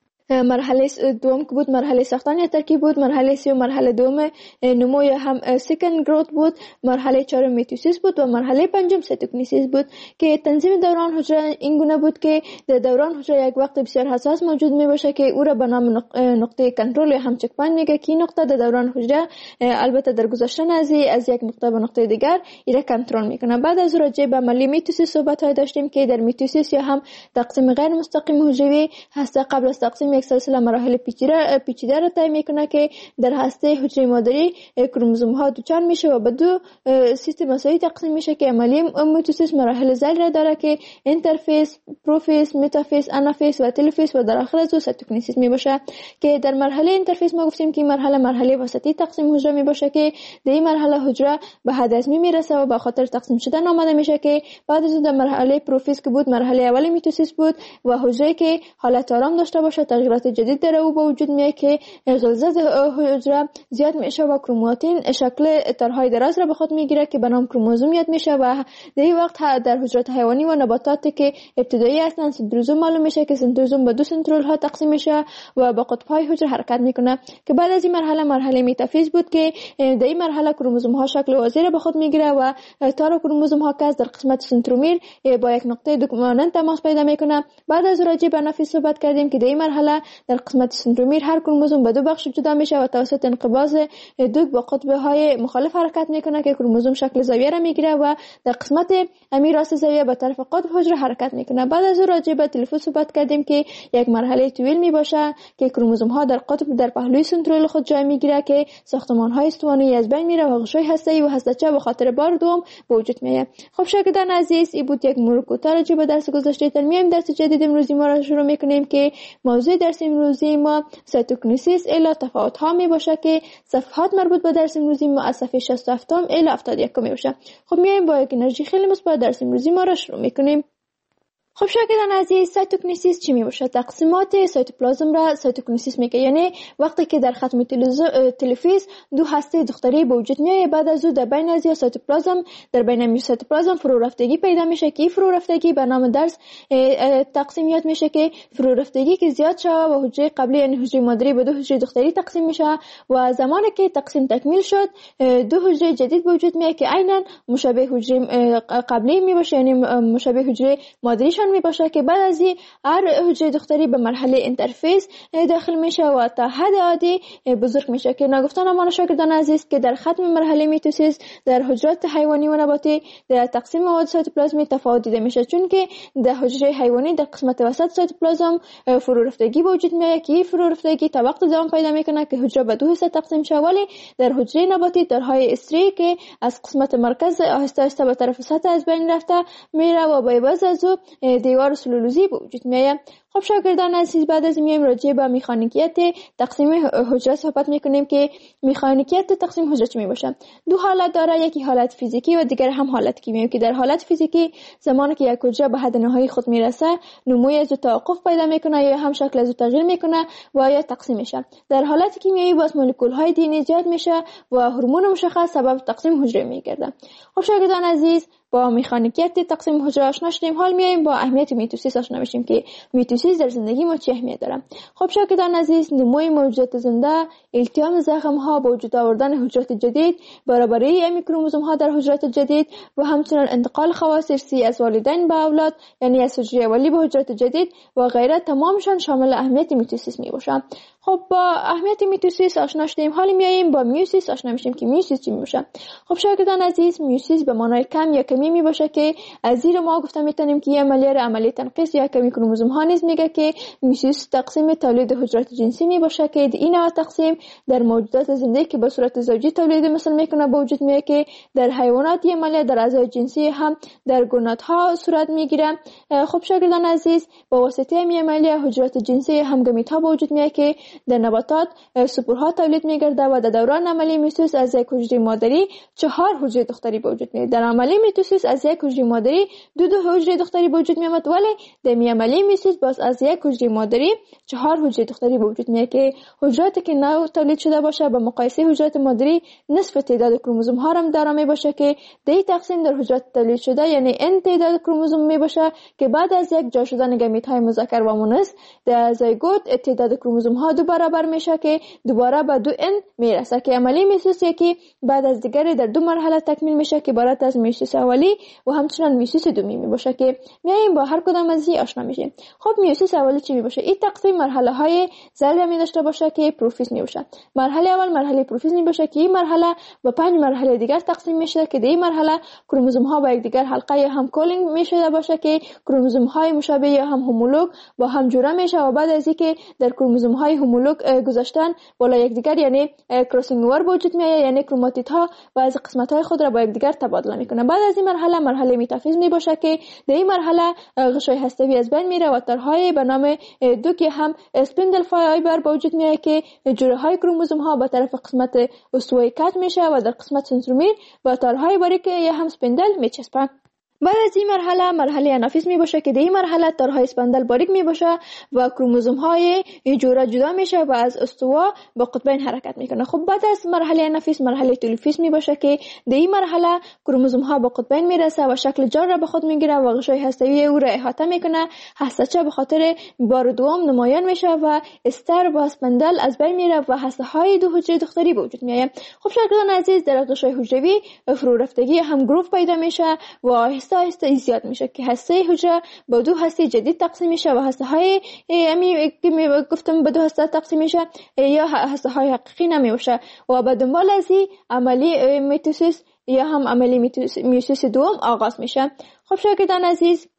مرحله دوم که بود مرحله ساختن یا ترکیب بود، مرحله سوم مرحله دوم نمو یا هم سیکند گروت بود، مرحله چهارم میتوسیس بود و مرحله پنجم سایتوکینیسیس بود. که تنظیم دوران حجره این گونه بود که در دوران حجره یک وقت بسیار حساس موجود می باشه که او را به نام نقطه کنترل یا هم چک پوینت میگه که این نقطه در دوران حجره البته در گذشتن از از یک نقطه به نقطه دیگر ایره کنترل میکنه. بعد از راجع به عملی میتوسیس صحبت های داشتیم که در میتوسیس یا هم تقسیم غیر مستقیم حجروی هسته قبل از تقسیم یک سلسله مراحل پیچیده پیچیده را طی میکنه که در هسته حجره مادری کروموزوم ها دوچار میشه و به دو سیستم مساوی تقسیم میشه که عملی میتوسیس مراحل ذیل را داره که اینترفیس، پروفیس، متافیس، آنافیس و تلوفیس و در آخر از او سایتوکینیسیس میباشه. که در مرحله اینترفیس ما گفتیم که مرحله مرحله وسطی تقسیم حجره میباشه که در این مرحله حجره به حد ازمی میرسه و به خاطر تقسیم شدن آماده میشه که بعد از اون در مرحله پروفیس که بود مرحله اولی میتوسیس بود و حجره که حالت آرام داشته باشه تغییرات جدید در او به وجود میاد که غلظت حجره زیاد میشه و کروماتین شکل تارهای دراز را به خود میگیره که به نام کروموزوم یاد میشه و در این وقت در حجرات حیوانی و نباتات که ابتدایی هستند سنتروزوم معلوم میشه که سنتروزوم به دو سنترول ها تقسیم میشه و با قطب های حجره حرکت میکنه. که بعد از این مرحله مرحله متافیز بود که در این مرحله کروموزوم ها شکل وازی را به خود میگیره و تار کروموزوم ها که در قسمت سنترومیر با یک نقطه دوماننت تماس پیدا میکنه. بعد از راجع به آنافیز صحبت کردیم که در این مرحله در قسمت سنترومیر هر کروموزوم به دو بخش جدا میشه و توسط انقباض دوگ با قطب های مخالف حرکت میکنه که کروموزوم شکل زاویه را میگیره و در قسمت امیر راست زاویه به طرف قطب حجره حرکت میکنه. بعد از اون راجع به تلفوز صحبت کردیم که یک مرحله طویل میباشه که کروموزوم ها در قطب در پهلوی سنترول خود جای میگیره که ساختمان های استوانه‌ای از بین میره و غشای هسته‌ای و هسته‌چه به خاطر بار دوم به وجود میاد. خب شاگردان عزیز، این بود یک مرور کوتاه راجع به درس گذشته. در میایم درس جدید امروزی ما را شروع میکنیم که موضوع درس امروزی ما سایتوکینیسیس الی تفاوت ها می باشه که صفحات مربوط به درس امروزی ما از صفحه شصت و هفت الی هفتاد و یک می باشه. خب میایم با یک انرژی خیلی مثبت درس امروزی ما را شروع میکنیم. خب شاگردان عزیز، سایتوکینیسیس چی می باشه؟ تقسیمات سایتوپلازم را سایتوکینیسیس میگه. یعنی وقتی که در ختم تلفیز دو هسته دختری به وجود میاد، بعد از او در بین از سایتوپلازم در بین سایتوپلازم فرو رفتگی پیدا میشه که فرو رفتگی به نام درس تقسیم یاد میشه که فرو رفتگی که زیاد شه و حجره قبلی یعنی حجره مادری به دو حجره دختری تقسیم میشه و زمانی که تقسیم تکمیل شد دو حجره جدید به وجود میاد که عیناً مشابه حجره قبلی می باشه، یعنی مشابه حجره مادریشان می باشه که بعد از این هر حجره دختری به مرحله اینترفیس داخل میشه و تا حد عادی بزرگ میشه. که نگفتن امان شاگردان عزیز که در ختم مرحله میتوسیس در حجرات حیوانی و نباتی در تقسیم مواد سایتوپلازمی تفاوت دیده میشه، چون که در حجره حیوانی در قسمت وسط سایتوپلازم فرو رفتگی به وجود میاد که فرو رفتگی تا وقت دوام پیدا میکنه که حجره به دو حصه تقسیم شه، ولی در حجره نباتی درهای استری که از قسمت مرکز آهسته آهسته به طرف سطح از بین رفته میره و با عوض از او دیوار سلولوزی به وجود میاد. خب شاگردان عزیز، بعد از میایم راجع به مکانیکیت تقسیم حجره صحبت میکنیم که مکانیکیت تقسیم حجره چی میباشه. دو حالت داره، یکی حالت فیزیکی و دیگر هم حالت کیمیایی، که در حالت فیزیکی زمانی که یک حجره به حد نهایی خود میرسه نموی از توقف پیدا میکنه یا هم شکل از تغییر میکنه و یا تقسیم میشه. در حالت کیمیایی باز مولکول های دی ان ای ایجاد میشه و هورمون مشخص سبب تقسیم حجره میگرده. خب شاگردان عزیز، با مکانیکیت تقسیم حجره آشنا شدیم، حال میایم با اهمیت میتوسیس آشنا بشیم که میتوسیس در زندگی ما چه اهمیت داره. خب شاگردان عزیز، نموی موجودات زنده، التیام زخم ها، با وجود آوردن حجرات جدید، برابری امی کروموزوم ها در حجرات جدید و همچنین انتقال خواص ارثی از والدین به اولاد، یعنی از حجره اولی به حجرات جدید و غیره، تمامشان شامل اهمیت میتوسیس میباشند. خب با اهمیت میتوسیس آشنا شدیم، حالا میایم با میوسیس آشنا میشیم که میوسیس چی میباشه. خب شاگردان عزیز، میوسیس به معنای کم یا کمی میباشه که از زیر ما گفته میتونیم که عملیه را عملیه تنقیص یا کمی کروموزوم ها نیز میگه که میوسیس تقسیم تولید حجرات جنسی میباشه که این نوع تقسیم در موجودات زنده که به صورت زوجی تولید مثل میکنه به وجود میاد، که در حیوانات عملیه در اعضای جنسی هم در گوناتها صورت میگیره. خب شاگردان عزیز، با واسطه این عملیه حجرات جنسی هم گمیت ها به وجود میاد که در نباتات سپورها تولید میگرده و در دوران عملیه میتوسیس از یک حجره مادری چهار حجره دختری به وجود میاد. در عملیه میتوسیس از یک حجره مادری دو دو حجره دختری به وجود میاد، ولی در عملیه میتوسیس باز از یک حجره مادری چهار حجره دختری به وجود میاد که حجراتی که نو تولید شده باشه به مقایسه حجرات مادری نصف تعداد کروموزوم ها هم داره میباشه که در تقسیم در حجرات تولید شده یعنی ان تعداد کروموزوم میباشه که بعد از یک جا شدن گمیت های مذکر و مؤنث در زایگوت تعداد کروموزوم ها دو برابر میشه که دوباره به دو ان میرسه که عملیه میتوسیس یکی بعد از دیگری در دو مرحله تکمیل میشه که عبارت از میوسیس اولی و همچنین میوسیس دومی میباشه که میایم با هر کدام از این آشنا میشیم. خب میوسیس اولی چی میباشه؟ این تقسیم مرحله های زل می داشته باشه که پروفیز میباشه. مرحله اول مرحله پروفیز میباشه که این مرحله به پنج مرحله دیگر تقسیم میشه که در این مرحله کروموزوم ها با یکدیگر حلقه یا هم کولینگ میشه باشه که کروموزوم های مشابه یا هم هومولوگ با هم جوړه میشه و بعد از اینکه در کروموزوم های هومولوگ گذاشتن بالا یکدیگر یعنی کراسینگ اوور به وجود میاد، یعنی کروماتید ها و از قسمت های خود را با یکدیگر تبادله میکنه. بعد از این مرحله مرحله میتافیز میباشه که در این مرحله غشای هسته‌ای از بین میره و تارهای به نام دو که هم اسپندل فایبر به وجود میاد که جوره های کروموزوم ها به طرف قسمت استوایی کات میشه و در قسمت سنترومیر با تارهای باریک یا هم اسپندل میچسبن. بعد از این مرحله مرحله انافیز می باشه که در این مرحله تارهای اسپندل باریک می باشه و کروموزوم های جوره جدا میشه و از استوا با قطبین حرکت میکنه. خب بعد از مرحله انافیز مرحله تلوفیز می باشه که در این مرحله کروموزوم ها با قطبین میرسه و شکل جان را به خود میگیره و غشای هسته‌ای او را احاطه میکنه. هسته‌چه به خاطر بار دوم نمایان میشه و استر و اسپندل از بین میره و هسته های دو حجره دختری به وجود میاد. خب شاگردان عزیز، در غشای حجروی فرو رفتگی هم گروف پیدا میشه و آهسته زیاد میشه که هسته حجره با دو هسته جدید تقسیم میشه و هسته های امی که می گفتم به دو هسته تقسیم میشه یا هسته های حقیقی نمیشه و به دنبال از این عملی میتوسیس یا هم عملی میوسیس دوم آغاز میشه. خب شاگردان عزیز،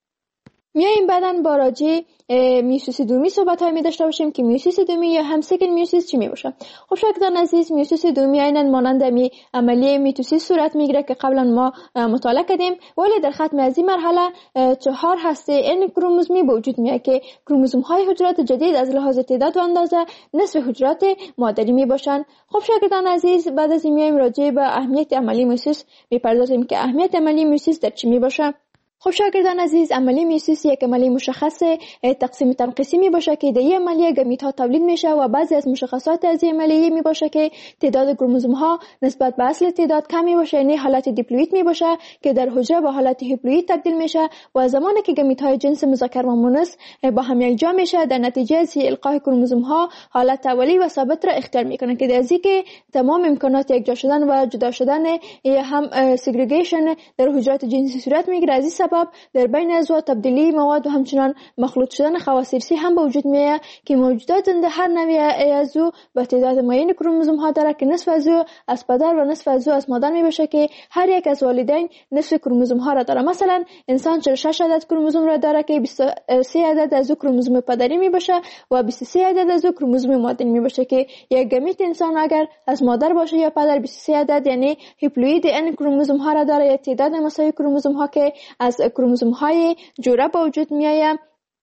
میایم بعدن با راجع میوسیس دومی صحبت های می داشته باشیم که میوسیس دومی یا هم سکند میوسیس چی می باشه. خب شاگردان عزیز، میوسیس دومی عیناً مانند می عملیه میتوسیس صورت میگیره که قبلا ما مطالعه کردیم، ولی در ختم از این مرحله چهار هسته ان کروموزومی به وجود میاد که کروموزوم های حجرات جدید از لحاظ تعداد و اندازه نصف حجرات مادری می باشن. خب شاگردان عزیز، بعد از این میایم راجع به اهمیت عملی میوسیس میپردازیم که اهمیت عملی میوسیس در چی می باشه. خب شاگردان عزیز، عملیه میوسیس یک عملیه مشخص تقسیم تنقیصی می باشه که در این عملیه گمیت ها تولید میشه و بعضی از مشخصات از این عملیه می باشه که تعداد کروموزوم ها نسبت به اصل تعداد کم می باشه، یعنی حالت دیپلوید می باشه که در حجره به حالت هیپلوید تبدیل میشه و زمانی که گمیت های جنس مذکر و مؤنث با هم یکجا میشه در نتیجه از القای کروموزوم ها حالت اولی و ثابت را اختیار میکنه که در ازی که تمام امکانات یکجا شدن و جدا شدن یا هم سگریگیشن در حجرات جنسی صورت میگیره. از این در بین اعضا تبدیلی مواد و همچنان مخلوط شدن خواص ارثی هم به وجود میاد که موجودات زنده هر نوع اعضا به تعداد معین کروموزوم ها داره که نصف از او از پدر و نصف از او از مادر میباشه که هر یک از والدین نصف کروموزوم ها را داره. مثلا انسان چهل و شش عدد کروموزوم را داره که بیست و سه عدد از او کروموزوم پدری میباشه و بیست و سه عدد از او کروموزوم مادری میباشه که یک گمیت انسان اگر از مادر باشه یا پدر بیست و سه عدد یعنی هیپلوید ان کروموزوم ها را داره یا تعداد مساوی کروموزوم ها که از کروموزوم های جوره با وجود میآید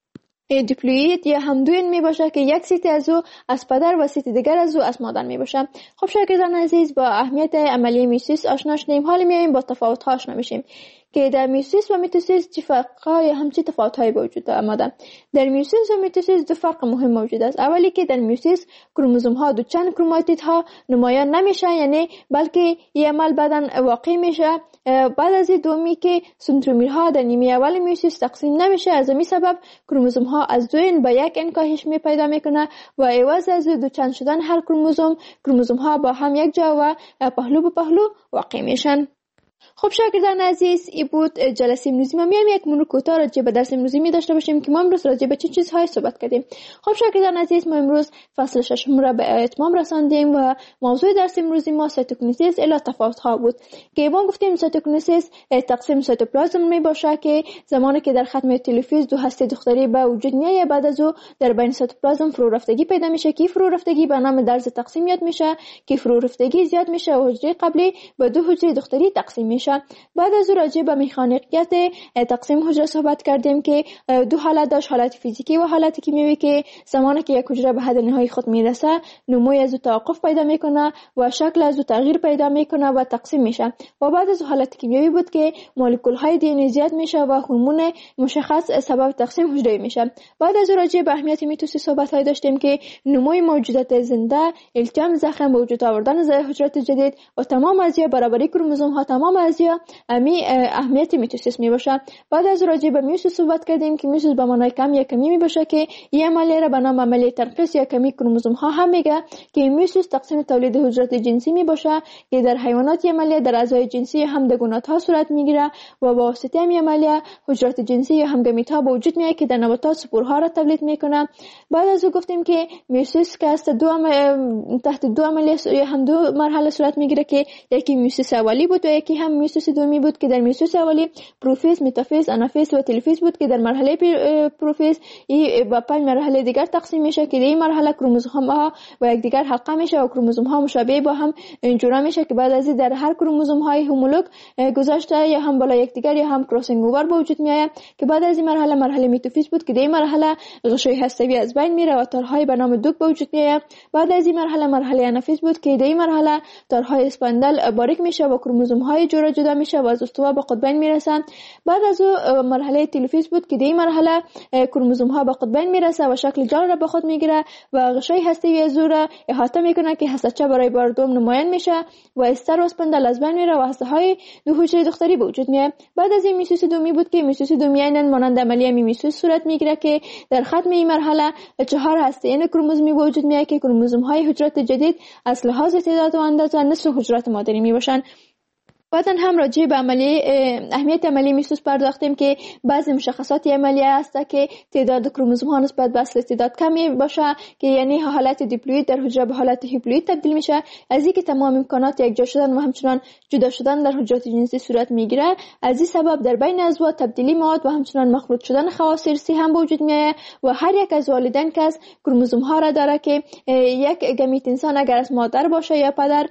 دیپلوید یا همدوین می باشه که یک سیت از او از پدر و سیت دیگر از او از مادر می باشه. خب شاگردان عزیز، با اهمیت عملی میوسیس آشنا شدیم. حالا میایم با تفاوت ها آشنا میشیم که در میوسیس و میتوسیس چه فرق‌های همچی تفاوت‌هایی وجود دارد. در میوسیس و میتوسیس دو فرق مهم موجود است. اولی که در میوسیس کروموزوم‌ها دو چند کروماتیدها نمایان نمیشه، یعنی بلکه یه عمل بدن واقع میشه. بعد از دومی که سنترومیرها در نیمه اول میوسیس تقسیم نمیشه، از همین سبب کروموزوم‌ها از دو این به یک این کاهش می پیدا میکنه و عوض از دو چند شدن هر کروموزوم، کروموزوم‌ها با هم یک جا و پهلو به پهلو واقع میشن. خب شاگردان عزیز، این بود جلسه امروزی ما. میایم یک مرور کوتاه راجع به درس امروزی می داشته باشیم که ما امروز راجع به چه چیزهای صحبت کردیم. خب شاگردان عزیز، ما امروز فصل ششم را به اتمام رساندیم و موضوع درس امروزی ما سایتوکینیزیس الی تفاوت‌ها بود که ما گفتیم سایتوکینیزیس تقسیم سایتوپلازم می باشه که زمانی که در ختم تلوفیز دو هسته دختری به وجود میاد، بعد از او در بین سایتوپلازم فرو رفتگی پیدا میشه که فرو رفتگی به نام درز تقسیم یاد میشه که فرو رفتگی زیاد میشه و حجره قبلی به دو حجره دختری تقسیم میشه. بعد از راجع به مکانیکیت تقسیم حجره صحبت کردیم که دو حالت داشت، حالت فیزیکی و حالت کیمیایی که زمانی که یک حجره به حد نهایی خود میرسه نموی از او توقف پیدا میکنه و شکل از او تغییر پیدا میکنه و تقسیم میشه. و بعد از حالت کیمیایی بود که مولکول های دی ان ای زیاد میشه و هورمون مشخص سبب تقسیم حجره میشه. بعد از راجع به اهمیت میتوسیس صحبت های داشتیم که نموی موجودات زنده، التیام زخم، به وجود آوردن حجرات جدید و تمام ازیا برابری کروموزوم ها، تمام ازیا امی اهمیت میتوسیس می باشه. بعد از راجع به میوسیس صحبت کردیم که میوسیس به معنای کم یا کمی می باشه که یه عملیه را به نام عملیه تنقیص یا کمی کروموزوم ها هم میگه که میوسیس تقسیم تولید حجرات جنسی می باشه که در حیوانات یه عملیه در اعضای جنسی هم دگونات ها صورت میگیره و با واسطه این عملیه حجرات جنسی یا هم گمیت ها به وجود میاد که در نباتات سپورها را تولید میکنه. بعد از او گفتیم که میوسیس که است دو عمل... تحت دو عملیه یا هم دو مرحله صورت میگیره که یکی میوسیس اولی بود و یکی هم میوسیس دومی بود که در میوسیس اولی پروفیز، متافیز، آنافیز و تلفیز بود که در مرحله پروفیز این با پنج مرحله دیگر تقسیم میشه که در این مرحله کروموزوم ها و یک دیگر حلقه میشه و کروموزوم ها مشابه با هم جورا میشه که بعد از این در هر کروموزوم های هومولوگ گذاشته یا هم بالا یکدیگر یا هم کراسینگ اوور به وجود میاد که بعد از این مرحله مرحله متافیز بود که در این مرحله غشای هسته‌ای از بین میره و تارهای به نام دوک به وجود میاد. بعد از این مرحله مرحله آنافیز بود که در این مرحله تارهای اسپاندل باریک میشه و کروموزوم های جورا جدا میشه و از استوا به قطبین میرسن. بعد از او مرحله تلفیز بود که در این مرحله کروموزوم ها به قطبین میرسه و شکل جال را به خود میگیره و غشای هسته‌ای از او را احاطه میکنه که هسته‌چه برای بار دوم نمایان میشه و استر و اسپاندل از بین میره و هسته های دو حجره دختری به وجود میاد. بعد از این میوسیس دومی بود که میوسیس دومی اینن مانند عملیه میوسیس صورت میگیره که در ختم این مرحله چهار هسته این کروموزومی به وجود میاد که کروموزوم های حجرات جدید از لحاظ تعداد و اندازه نصف حجرات مادری میباشن. بعدن هم راجع به عملیه اهمیت عملیه میوسیس پرداختیم که بعضی مشخصات عملیه هست که تعداد کروموزوم ها نسبت به اصل تعداد کمی باشه که یعنی حالت دیپلوید در حجره به حالت هیپلوید تبدیل میشه. از اینکه تمام امکانات یک جا شدن و همچنان جدا شدن در حجرات جنسی صورت میگیره، از این سبب در بین اعضا تبدیلی مواد و همچنان مخلوط شدن خواص ارثی هم به وجود میاد و هر یک از والدین که از کروموزوم ها را داره که یک گمیت انسان اگر از مادر باشه یا پدر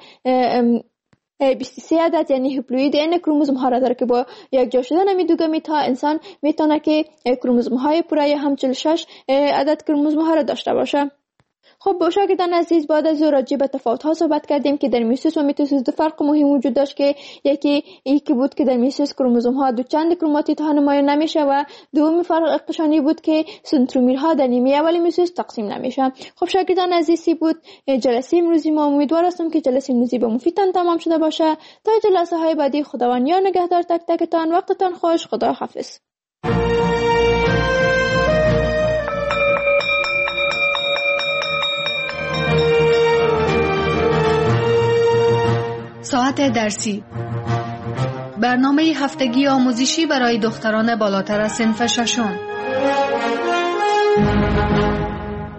بیست و سه عدد یعنی هیپلوید این کروموزوم ها را داره که با یک جا شدن می دو گمیت ها انسان میتونه که کروموزوم های پوره یا هم چهل و شش عدد کروموزوم ها را داشته باشه. خب با شاگردان عزیز، بعد از راجع به تفاوت ها صحبت کردیم که در میوسیس و میتوسیس دو فرق مهم وجود داشت که یکی یکی بود که در میوسیس کروموزوم ها دو چند کروماتید ها نمایان نمیشه و دومی فرقشانی بود که سنترومیرها در نیمه اول میوسیس تقسیم نمیشن. خب شاگردان عزیزی بود جلسه امروزی ما. امیدوار هستم که جلسه امروزی به مفیدتان تمام شده باشه. تا جلسه های بعدی خداوند یار نگهدار تک تکتان. وقتتان خوش. خدا حافظ. ساعت درسی، برنامه هفتگی آموزشی برای دختران بالاتر از صنف ششم.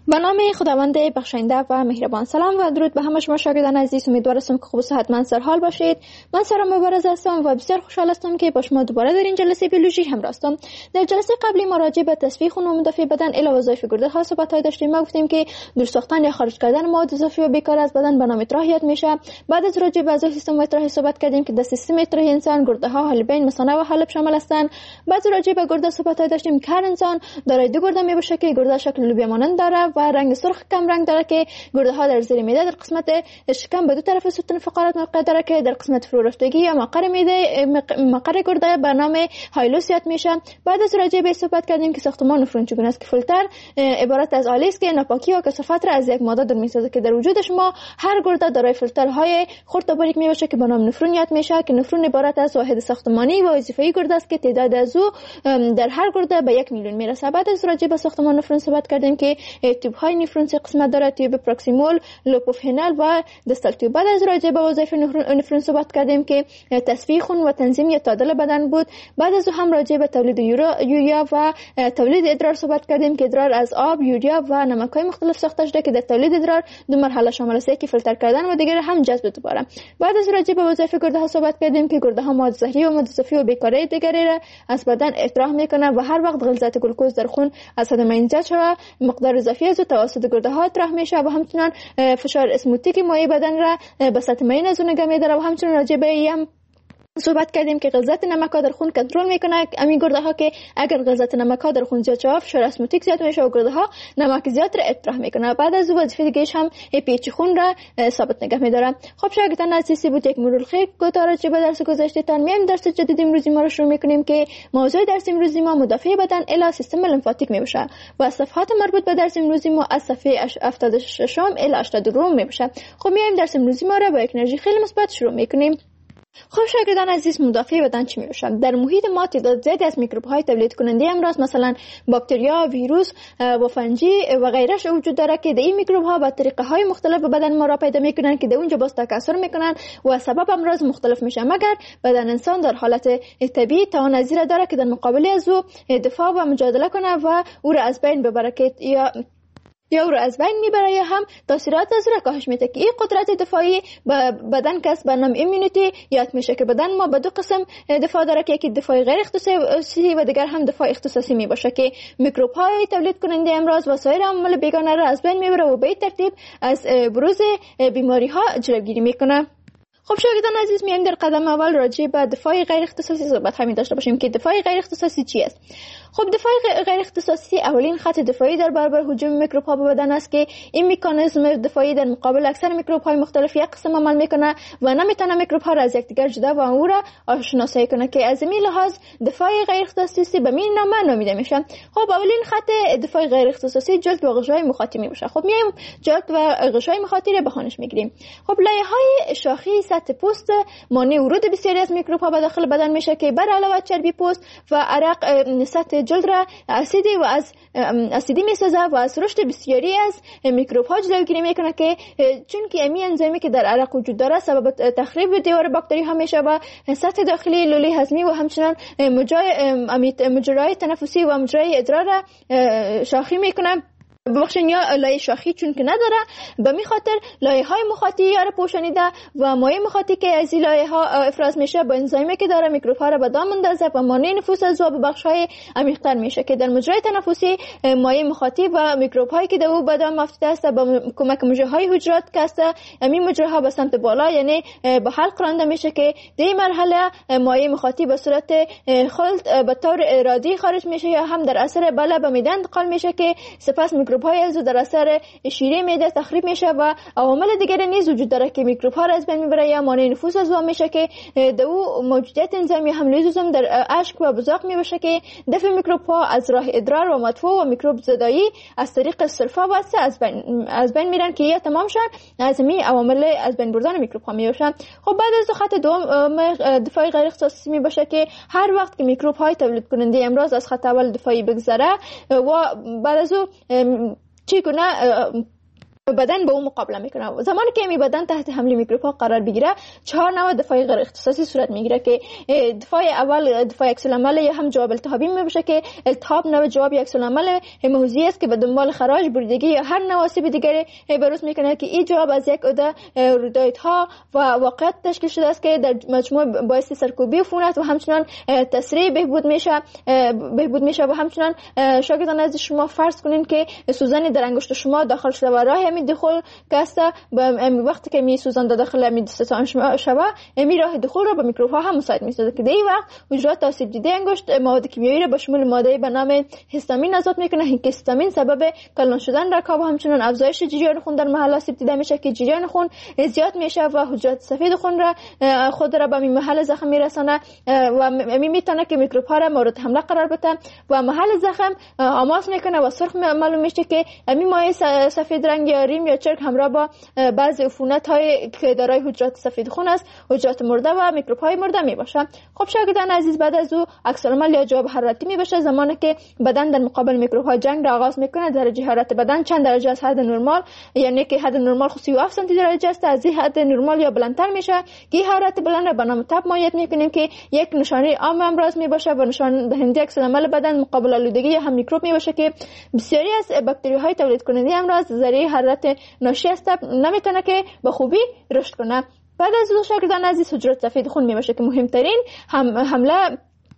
به نام خداوند بخشنده و مهربان. سلام و درود به همه شما شاگردان عزیز. امیدوار هستم که خوب و صحتمند سر حال باشید. من سارا مبارز هستم و بسیار خوشحال هستم که با شما دوباره در این جلسه بیولوژی همراه هستم. در جلسه قبلی ما راجع به تصفیه خون و مدافع بدن الی وظایف گرده ها صحبت داشتیم. ما گفتیم که دور ساختن یا خارج کردن مواد اضافی و بیکار از بدن به نام اطراحیات میشه. بعد از راجع به اعضای سیستم اطراحی صحبت کردیم که در سیستم اطراحی انسان گرده ها، حالبین، مثانه و حلب شامل هستند. بعد راجع به گرده صحبت داشتیم که هر انسان دارای دو گرده میباشه که گرده شکل لوبیا مانند داره و رنگ سرخ کم رنگ داره که گرده ها در زیر معده در قسمت شکم به دو طرف ستون فقرات موقع داره که در قسمت فرو رفتگی یا مقر معده مقر گرده به نام هایلوس یاد میشه. بعد از راجع به صحبت کردیم که ساختمان نفرون چگونه است که فیلتر عبارت از آلی است که ناپاکی و کثافت را از یک ماده دور میسازه که در وجود شما هر گرده دارای فیلترهای خرد و باریک میباشه که به نام نفرون یاد میشه که نفرون عبارت از واحد ساختمانی و وظیفه‌ای گرده است که تعداد از او در هر گرده به یک میلیون میرسه. بعد از راجع به ساختمان نفرون صحبت کردیم که تیوب های نفرون سه قسمت داره: تیوب پروکسیمال، لوپوفینال و دستال تیوب. بعد از راجع به وظایف نفرون صحبت کردیم که تصفیه خون و تنظیم یا تعادل بدن بود. بعد از هم راجع به تولید یوریا و تولید ادرار صحبت کردیم که ادرار از آب، یوریا و نمک‌های مختلف ساخته شده که در تولید ادرار دو مرحله شامل است: یکی فیلتر کردن و دیگر هم جذب دوباره. بعد از راجع به وظایف گرده ها صحبت کردیم که گرده ها مواد زهری و مواد اضافی و بیکاری دیگری را از بدن اطراح میکنه و هر وقت غلظت گلوکوز در خون از حد معین زیاد شود مقدار اضافی از توسط گرده ها اطراح میشه و همچنین فشار اسموتیک مایع بدن را به سطح معین از اون نگه میداره و همچنین راجع به هم صحبت کردیم که غلظت نمک ها در خون کنترل میکنه. همین گرده ها که اگر غلظت نمک ها در خون زیاد شود فشار اسموتیک زیاد میشه و گرده ها نمک زیاد را اطراح میکنه. بعد از وظیفه دیگه‌اش هم پیچ خون را ثابت نگه میداره. خب شاگردان عزیز، بود یک مرور خیر کوتاه راجع به درس گذشته تان. میایم درس جدید امروزی ما رو شروع میکنیم که موضوع درس امروزی ما مدافع بدن الی سیستم لمفاتیک میباشه و صفحات مربوط به درس امروزی ما از صفحه هفتاد و شش الی هشتاد و دو میباشه. خب میایم درس امروزی ما رو با یک انرژی خیلی مثبت شروع میکنیم. خب شاگردان عزیز، مدافع بدن چی میشه؟ در محیط ما تعداد زیادی از میکروب های تولید کننده امراض مثلا باکتریا، ویروس و فنجی و غیرش وجود داره که این میکروب ها با طریقه های مختلف به بدن ما را پیدا میکنن که در اونجا باز تکثر میکنن و سبب امراض مختلف میشه، مگر بدن انسان در حالت طبیعی توان از این داره که در مقابل از او دفاع و مجادله کنه و او را از بین ببره که یا یا او را از بین میبره یا هم تاثیرات از را کاهش میده که این قدرت دفاعی بدن کس به نام ایمونیتی یاد میشه که بدن ما به دو قسم دفاع داره که یکی دفاع غیر اختصاصی و دیگر هم دفاع اختصاصی میباشه که میکروب های تولید کننده امراض و سایر عوامل بیگانه را از بین میبره و به این ترتیب از بروز بیماری ها جلوگیری میکنه. خب شاگردان عزیز، میایم در قدم اول راجع به دفاع غیر اختصاصی صحبت همین داشته باشیم که دفاع غیر اختصاصی چی است. خب دفاع غیر اختصاصی اولین خط دفاعی در برابر هجوم میکروب ها به بدن است که این مکانیزم دفاعی در مقابل اکثر میکروب های مختلف یک قسم عمل میکنه و نمیتونه میکروب ها را از یکدیگر جدا و او را آشناسایی کنه که از این لحاظ دفاع غیر اختصاصی به این نام نامیده میشه. خب اولین خط دفاع غیر اختصاصی جلد و غشای مخاطی میشه. خب میایم جلد و غشای مخاطی را بهانش میگیریم. خب لایه های شاخی سطح پوست مانع ورود بسیاری از میکروب ها به داخل بدن میشه که بر علاوه چربی پوست و عرق سطح جلد را اسیدی و از اسیدی میسازه و از رشد بسیاری از میکروب ها جلوگیری میکنه که چون که امی انزیمی که در عرق وجود داره سبب تخریب دیوار باکتری ها میشه و سطح داخلی لوله هضمی و همچنین مجرای تنفسی و مجرای ادرار را شاخی میکنه. ببخشید یا لایه شاخی چون که نداره، به می خاطر لایه های مخاطی یا را پوشانیده و مایع مخاطی که از این لایه ها افراز میشه با انزیمی که داره میکروب ها را به دام اندازه و مانع نفوذ از او به بخش های عمیق‌تر میشه که در مجرای تنفسی مایع مخاطی و میکروب هایی که در او به دام افتاده است با کمک مجره های حجرات که است همین مجره ها به سمت بالا یعنی به حلق رانده میشه که در این مرحله مایع مخاطی به صورت خلط به طور ارادی خارج میشه یا هم در اثر بالا به معده انتقال میشه که سپس میکروب های از در اثر شیره معده تخریب میشه و عوامل دیگری نیز وجود داره که میکروب ها را از بین میبره یا مانع نفوذ از او میشه که در او موجودیت انزیم یا هم لیزوزوم در اشک و بزاق میباشه که دفع میکروب ها از راه ادرار و مدفوع و میکروب زدایی از طریق سرفه واسه از بین از بین میرن که یا تمام شد از می عوامل از بین بردن میکروب ها میباشن. خب بعد از خط دوم دفاع غیر اختصاصی میباشه که هر وقت که میکروب های تولید کننده امراض از خط اول دفاعی بگذره و بعد از او چی کنه بدن به اون مقابله میکنه. زمانی که می بدن تحت حمله میکروب ها قرار بگیره، چهار نوع دفاع غیر اختصاصی صورت میگیره که دفاع اول دفاع عکس العمل یا هم جواب التهابی میباشه که التهاب نوع جواب عکس العمل هموزی است که به دنبال خراش، بریدگی یا هر نوع آسیب دیگری بروز میکنه که این جواب از یک عده رویدادها و واقعیت تشکیل شده است که در مجموع باعث سرکوبی عفونت و همچنان تسریع بهبود میشه بهبود میشه و همچنان شاگردان از شما فرض کنین که سوزن در انگشت شما داخل شده و راه می دخول کاسته وقتی که می سوزن داخل می دستان شما می راه دخول را به میکروب ها هم مساعد می سازد که در این وقت حجرات آسیب دیده انگشت مواد کیمیایی را به شمول ماده به نام هیستامین آزاد میکنه. این هیستامین سبب کلان شدن رکاب و همچنان افزایش جریان خون در محل آسیب دیده میشه که جریان خون زیاد میشه و حجرات سفید خون را خود را به محل زخم میرسانه و می میتونه که میکروب ها را مورد حمله قرار بده و محل زخم آماس میکنه و سرخ معلوم میشه که می مایع سفید رنگ یا ریم یا چرک همراه با بعضی عفونت های که دارای حجرات سفید خون است، حجرات مرده و میکروب های مرده می باشه. خب شاگردان عزیز، بعد از او عکس العمل یا جواب حرارتی می باشه زمانی که بدن در مقابل میکروب ها جنگ را آغاز میکنه. درجه حرارت بدن چند درجه از حد نرمال، یعنی که حد نرمال سی و هفت سانتی درجه است، از این حد نرمال یا بلندتر میشه که حرارت بلند را به نام تب مایعات میکنیم که یک نشانه عام امراض می باشه و نشان دهنده عکس العمل بدن مقابل آلودگی یا هم میکروب می باشه که بسیاری از باکتری های تولید کننده امراض ذریعه حرارت ناشی از تب نمیتونه که به خوبی رشد کنه. بعد از اون شاگردان عزیز حجرات سفید خون می باشه که مهمترین هم حمله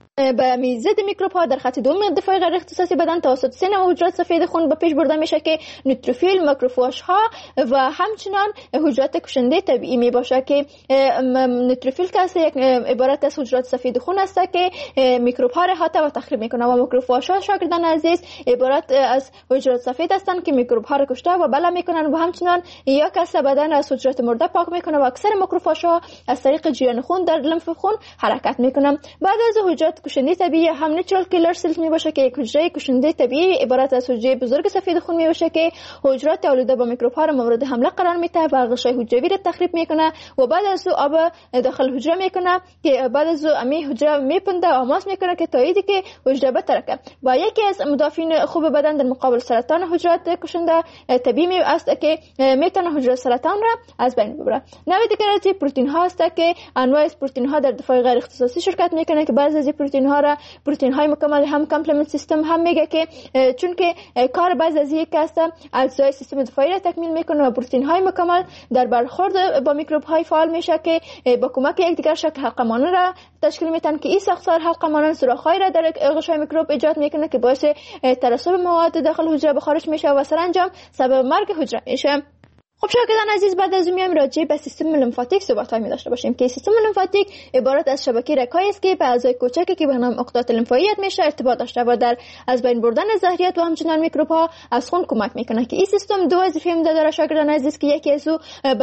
به میزد میکروب ها در خط دوم دفاع غیر اختصاصی بدن توسط سه نوع حجرات سفید خون به پیش برده میشه که نوتروفیل، ماکروفاژ ها و همچنان حجرات کشنده طبیعی می باشه که نوتروفیل که یک عبارت از حجرات سفید خون است که میکروب ها را احاطه و تخریب میکنه و ماکروفاژ ها شاگردان عزیز عبارت از حجرات سفید هستند که میکروب ها را کشته و بلا میکنن و همچنان یا کس بدن از حجرات مرده پاک میکنه و اکثر ماکروفاژ ها از طریق جریان خون در لمف خون حرکت میکنن. بعد از حجرات کشنده طبیعی هم نیچرال کیلر سلز می باشه که یک حجره کشنده طبیعی عبارت از حجره بزرگ سفید خون می باشه که حجرات آلوده با میکروب ها را مورد حمله قرار میده و غشای حجروی را تخریب میکنه و بعد از او آب داخل حجره میکنه که بعد از او امی حجره میپنده و آماس میکنه که تاییدی که حجره بترکه و یکی از مدافعین خوب بدن در مقابل سرطان حجرات کشنده طبیعی است که میتونه حجره سرطان را از بین ببره. نوع دیگر از پروتئین ها است که انواع از پروتئین ها در دفاع غیر اختصاصی شرکت میکنه که بعضی از پروتئین ها را پروتئین های مکمل هم کامپلمنت سیستم هم میگه که چون که کار بعضی از یک است اجزای سیستم دفاعی را تکمیل میکنه و پروتئین های مکمل در برخورد با میکروب های فعال میشه که با کمک یکدیگر شکل حلقه مانند را تشکیل میدن که این ساختار حلقه مانند سوراخ‌های را در غشای میکروب ایجاد میکنه که باعث ترسب مواد داخل حجره به خارج میشه و سرانجام سبب مرگ حجره میشه. خب شاگردان عزیز، بعد از اون میایم راجع به سیستم لمفاتیک صحبت‌های می داشته باشیم که سیستم لمفاتیک عبارت از شبکه رگ‌هایی است که به اعضای کوچکی که به نام عقدات لمفاوی میشه ارتباط داشته و در از بین بردن زهریات و همچنان میکروب‌ها از خون کمک میکنه که این سیستم دو وظیفه داره شاگردان عزیز که یکی از او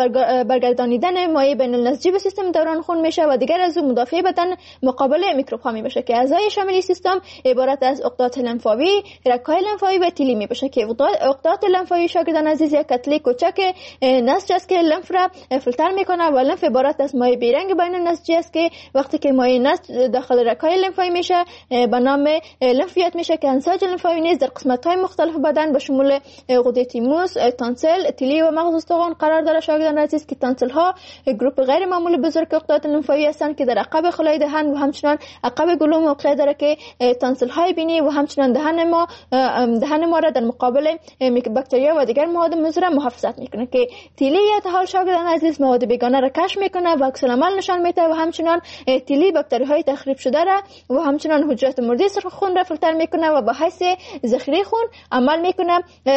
برگردانیدن مایع بین النسجی به سیستم دوران خون میشه و دیگر از او مدافع بدن مقابل میکروب‌ها می باشه که اعضای شامل سیستم عبارت از عقدات لمفاوی، رگ‌های لمفاوی و تیلی می باشه که عقدات لمفاوی شاگردان عزیز یک کتله کوچک نسج است که لمف را فیلتر میکنه و لمف عبارت از مایع بیرنگ بین النسجی است که وقتی که مایع نسج داخل رگ‌های لمفاوی میشه به نام لمفیات میشه که انساج لمفاوی نیز در قسمت‌های مختلف بدن به شمول غده تیموس، تانسل، تیلی و مغز استخوان قرار داره شاگردان عزیز که تانسل ها گروپ غیر معمولی بزرگ عقدات لمفاوی هستند که در عقب خلای دهن و همچنان عقب گلو موقع داره که تانسل های بینی و همچنان دهن ما دهن ما را در مقابل باکتریا و دیگر مواد مضر محافظت میکنه که تیلی یا حال شاگردان عزیز مواد بیگانه را کشف میکنه و عکس العمل نشان میده و همچنان تیلی باکتری های تخریب شده را و همچنان حجرات مرده سرخ خون را فیلتر میکنه و به حیث ذخیره خون عمل میکنه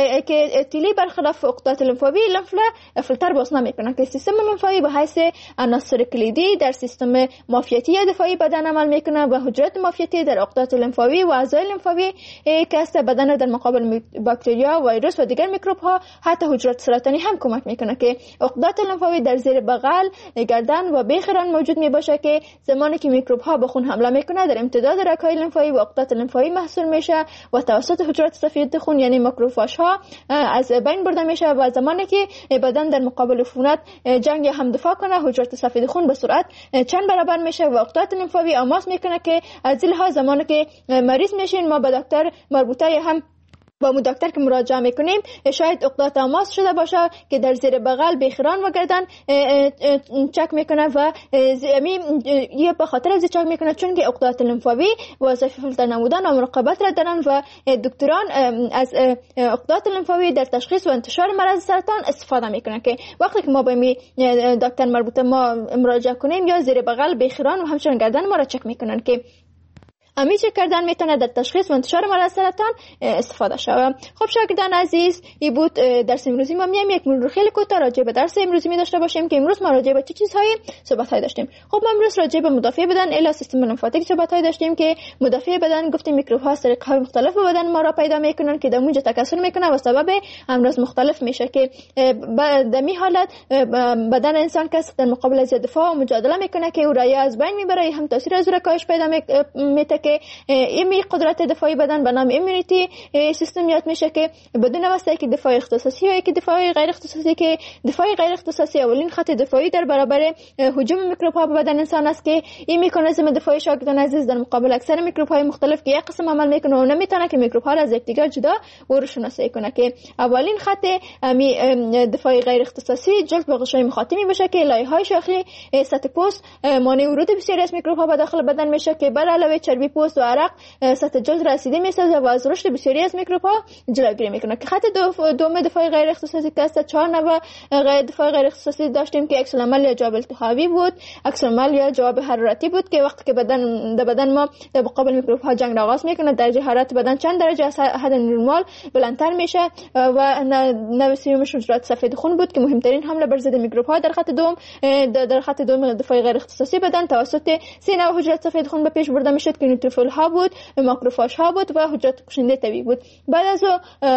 که تیلی برخلاف عقدات لمفاوی لمف را فیلتر باز نمیکنه که سیستم لمفاوی به حیث عناصر کلیدی در سیستم معافیتی یا دفاعی بدن عمل میکنه و حجرات معافیتی در عقدات لمفاوی و اعضای لمفاوی که است بدن در مقابل باکتریا، ویروس و دیگر میکروب ها حتی حجرات سرطانی هم کمک میکنه که عقدات لمفاوی در زیر بغل، گردن و بیخران موجود می باشه که زمانی که میکروب ها به خون حمله میکنه در امتداد رگ‌های لمفاوی و عقدات لمفاوی محصول میشه و توسط حجرات سفید خون یعنی ماکروفاژ ها از بین برده میشه و زمانی که بدن در مقابل عفونت جنگ هم دفاع کنه حجرات سفید خون به سرعت چند برابر میشه و عقدات لمفاوی آماس میکنه که از این لحاظ زمانی که مریض میشین ما به دکتر مربوطه هم با مو دکتر که مراجعه میکنیم شاید عقدات آماس شده باشه که در زیر بغل بیخران و گردن چک میکنه و یه به خاطر از چک میکنه چون که عقدات لنفاوی وظیفه فیلتر نمودن و مراقبت را دارن و دکتران از عقدات لنفاوی در تشخیص و انتشار مرض سرطان استفاده میکنن که وقتی که ما به می دکتر مربوطه ما مراجعه کنیم یا زیر بغل بیخران و همچنین گردن ما را چک میکنن که امی چک کردن میتونه در تشخیص و انتشار مرض سرطان استفاده شود. خب شاگردان عزیز، این بود درس امروزی ما. میایم یک مرور خیلی کوتاه راجع به درس امروزی می داشته باشیم که امروز ما راجع به چه چیزهایی صحبت های داشتیم. خب ما امروز راجع به مدافع بدن الی سیستم لمفاتیک صحبت های داشتیم که مدافع بدن گفتیم میکروب ها طریق های مختلف به بدن ما را پیدا میکنن که در اونجا تکثر میکنه و سبب امراض مختلف میشه که در می حالت بدن انسان کس در مقابل از دفاع و مجادله میکنه که او را از بین میبره، هم تاثیر از کاهش پیدا میته که ایمی قدرت دفاعی بدن به نام ایمونیتی سیستم یاد میشه که بدون واسطه که دفاع اختصاصی یا که دفاع غیر اختصاصی که دفاع غیر اختصاصی اولین خط دفاعی در برابر هجوم میکروب ها به بدن انسان است که این مکانیزم دفاعی شاگردان عزیز در مقابل اکثر میکروب های مختلف که یک قسم عمل میکنه و نمیتونه که میکروب ها را از یکدیگر جدا و رو شناسایی کنه که اولین خط می دفاعی غیر اختصاصی جلد به غشای مخاطی باشه که لایه های شاخی سطح پوست مانع ورود بسیاری از میکروب ها به داخل بدن میشه که بر علاوه چربی پوست و عرق سطح جلد رسیده میسازه و از رشد بسیاری از میکروب ها جلوگیری میکنه که خط دوم دفاع غیر اختصاصی که است چهار نوع غیر دفاع غیر اختصاصی داشتیم که عکس العمل یا جواب التهابی بود، عکس العمل یا جواب حرارتی بود که وقتی که بدن در بدن ما در مقابل میکروب ها جنگ آغاز میکنه درجه حرارت بدن چند درجه از حد نرمال بلندتر میشه و نوع سیومش حجرات سفید خون بود که مهمترین حمله بر ضد میکروب ها در خط دوم در خط دوم دفاع غیر اختصاصی بدن توسط سه نوع حجرات سفید خون به پیش برده میشد که نوتروفیل ها بود، ماکروفاژ ها بود و حجرات کشنده طبیعی بود. بعد از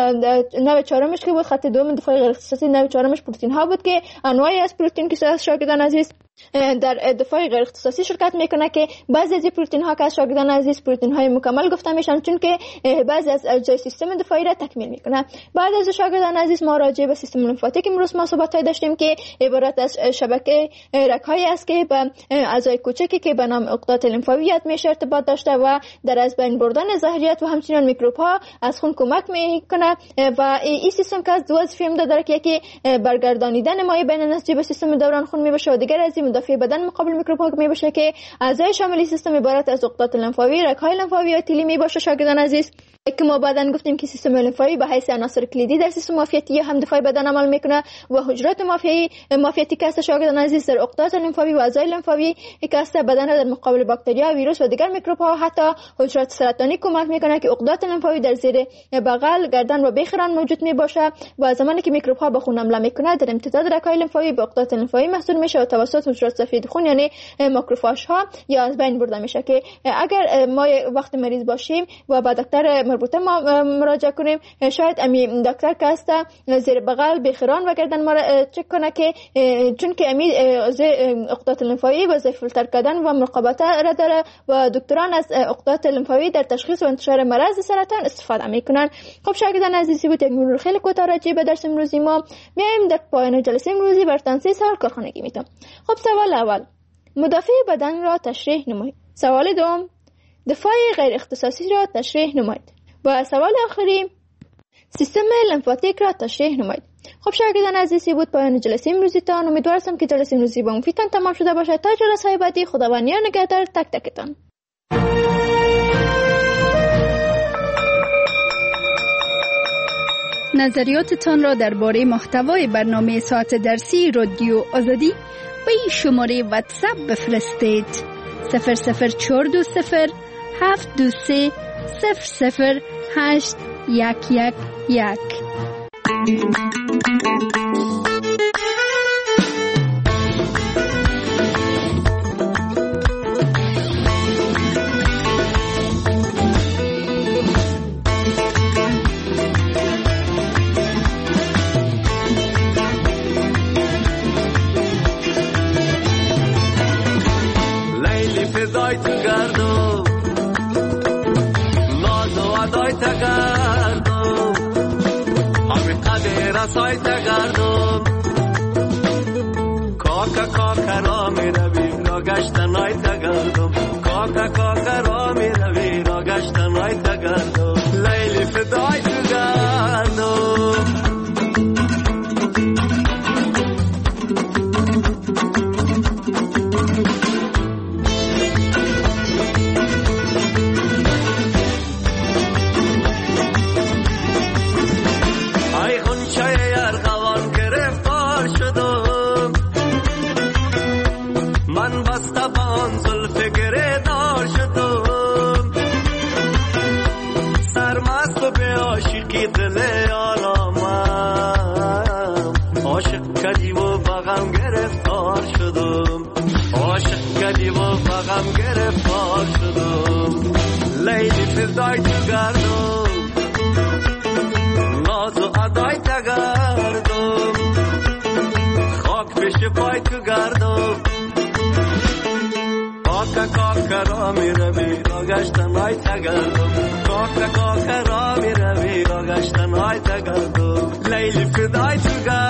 نوع چهارمش که بود خط دوم دفاع غیر اختصاصی، نوع چهارمش پروتئین ها بود که انواعی از پروتئین که شاگردان عزیز در دفاع غیر اختصاصی شرکت میکنه که بعضی از پروتئین ها که شاگردان عزیز پروتئین های مکمل گفته میشن چون که بعضی از اجزای سیستم دفاعی را تکمیل میکنه. بعد از شاگردان عزیز ما راجع به سیستم لمفاتیک امروز ما صحبت داشتیم که عبارت از شبکه رگ‌هایی است که به اعضای کوچکی که به نام عقدات لمفاویت میشه ارتباط داشته و در از بین بردن زهریات و همچنین میکروب ها از خون کمک میکنه و این سیستم که از دو وظیفه داره که یکی برگردانیدن مایع بین نسجی به سیستم دوران خون میبشه و دیگر از مدافع بدن مقابل میکروب ها میبشه که اعضای شامل سیستم عبارت از عقدات لمفاوی، رگ‌های لمفاوی و تیلی میباشه شاگردان عزیز که ما بعدن گفتیم که سیستم لمفاوی به حیث عناصر کلیدی در سیستم معافیتی هم دفاعی بدن عمل میکنه و حجرات معافیتی معافیتی که است شاگردان عزیز در عقدات لمفاوی و اعضای لمفاوی که است بدن در مقابل باکتریا، ویروس و دیگر میکروب ها حتی حجرات سرطانی کمک میکنه که عقدات لمفاوی در زیر بغل، گردن و بیخران موجود میباشه و زمانی که میکروب ها به خون حمله میکنه در امتداد رگ‌های لمفاوی به عقدات لمفاوی محصول میشه و توسط حجرات سفید خون یعنی ماکروفاژ ها یا از بین برده میشه که اگر ما وقت مریض باشیم و با دکتر مربوطه ما مراجعه کنیم شاید امی دکتر که است زیر بغل بیخران و گردن ما را چک کنه که چون که امی عقدات لمفاوی وظیفه فیلتر کردن و مراقبت را داره و دکتران از عقدات لمفاوی در تشخیص و انتشار مرض سرطان استفاده میکنن. خب شاگردان عزیزی بود یک مرور خیلی کوتاه راجع به درس امروزی ما. میایم در پایان جلسه امروزی برتان سه سوال کارخانگی میتونم. خب سوال اول، مدافع بدن را تشریح نمایید. سوال دوم، دفاع غیر اختصاصی را تشریح نمایید. و سوال آخری، سیستم لمفاتیک را تشریح نمایید. خب شاگردان عزیزی بود پایان جلسه امروزی تان. امیدوارم که جلسه امروزی با مفیدتان تمام شده باشد. تا جلسه بعدی خداوند نگهدار تک تکتان. نظریاتتان را درباره محتوای برنامه ساعت درسی رادیو آزادی به این شماره واتساپ بفرستید: صفر صفر چهار دو صفر هفت دو سه صفر صفر هشت یک یک یک. لیلی فضای تو گردو ناز و ادای تا گردو همین قدر رسای تا گردو کاکا کاکا را می روی را گشتن های تا گردو کاکا کاکا را می روی را گشتن های تا گردو لیلی فضای تو گردو هم گرفتار شدم لیلی فردای تو گردم ناز و ادای تگردم خاک پیش پای تو گردم کاکا کاکا را می روی آگشتن های تگردم کاکا کاکا را می روی آگشتن های تگردم لیلی فردای تو گردم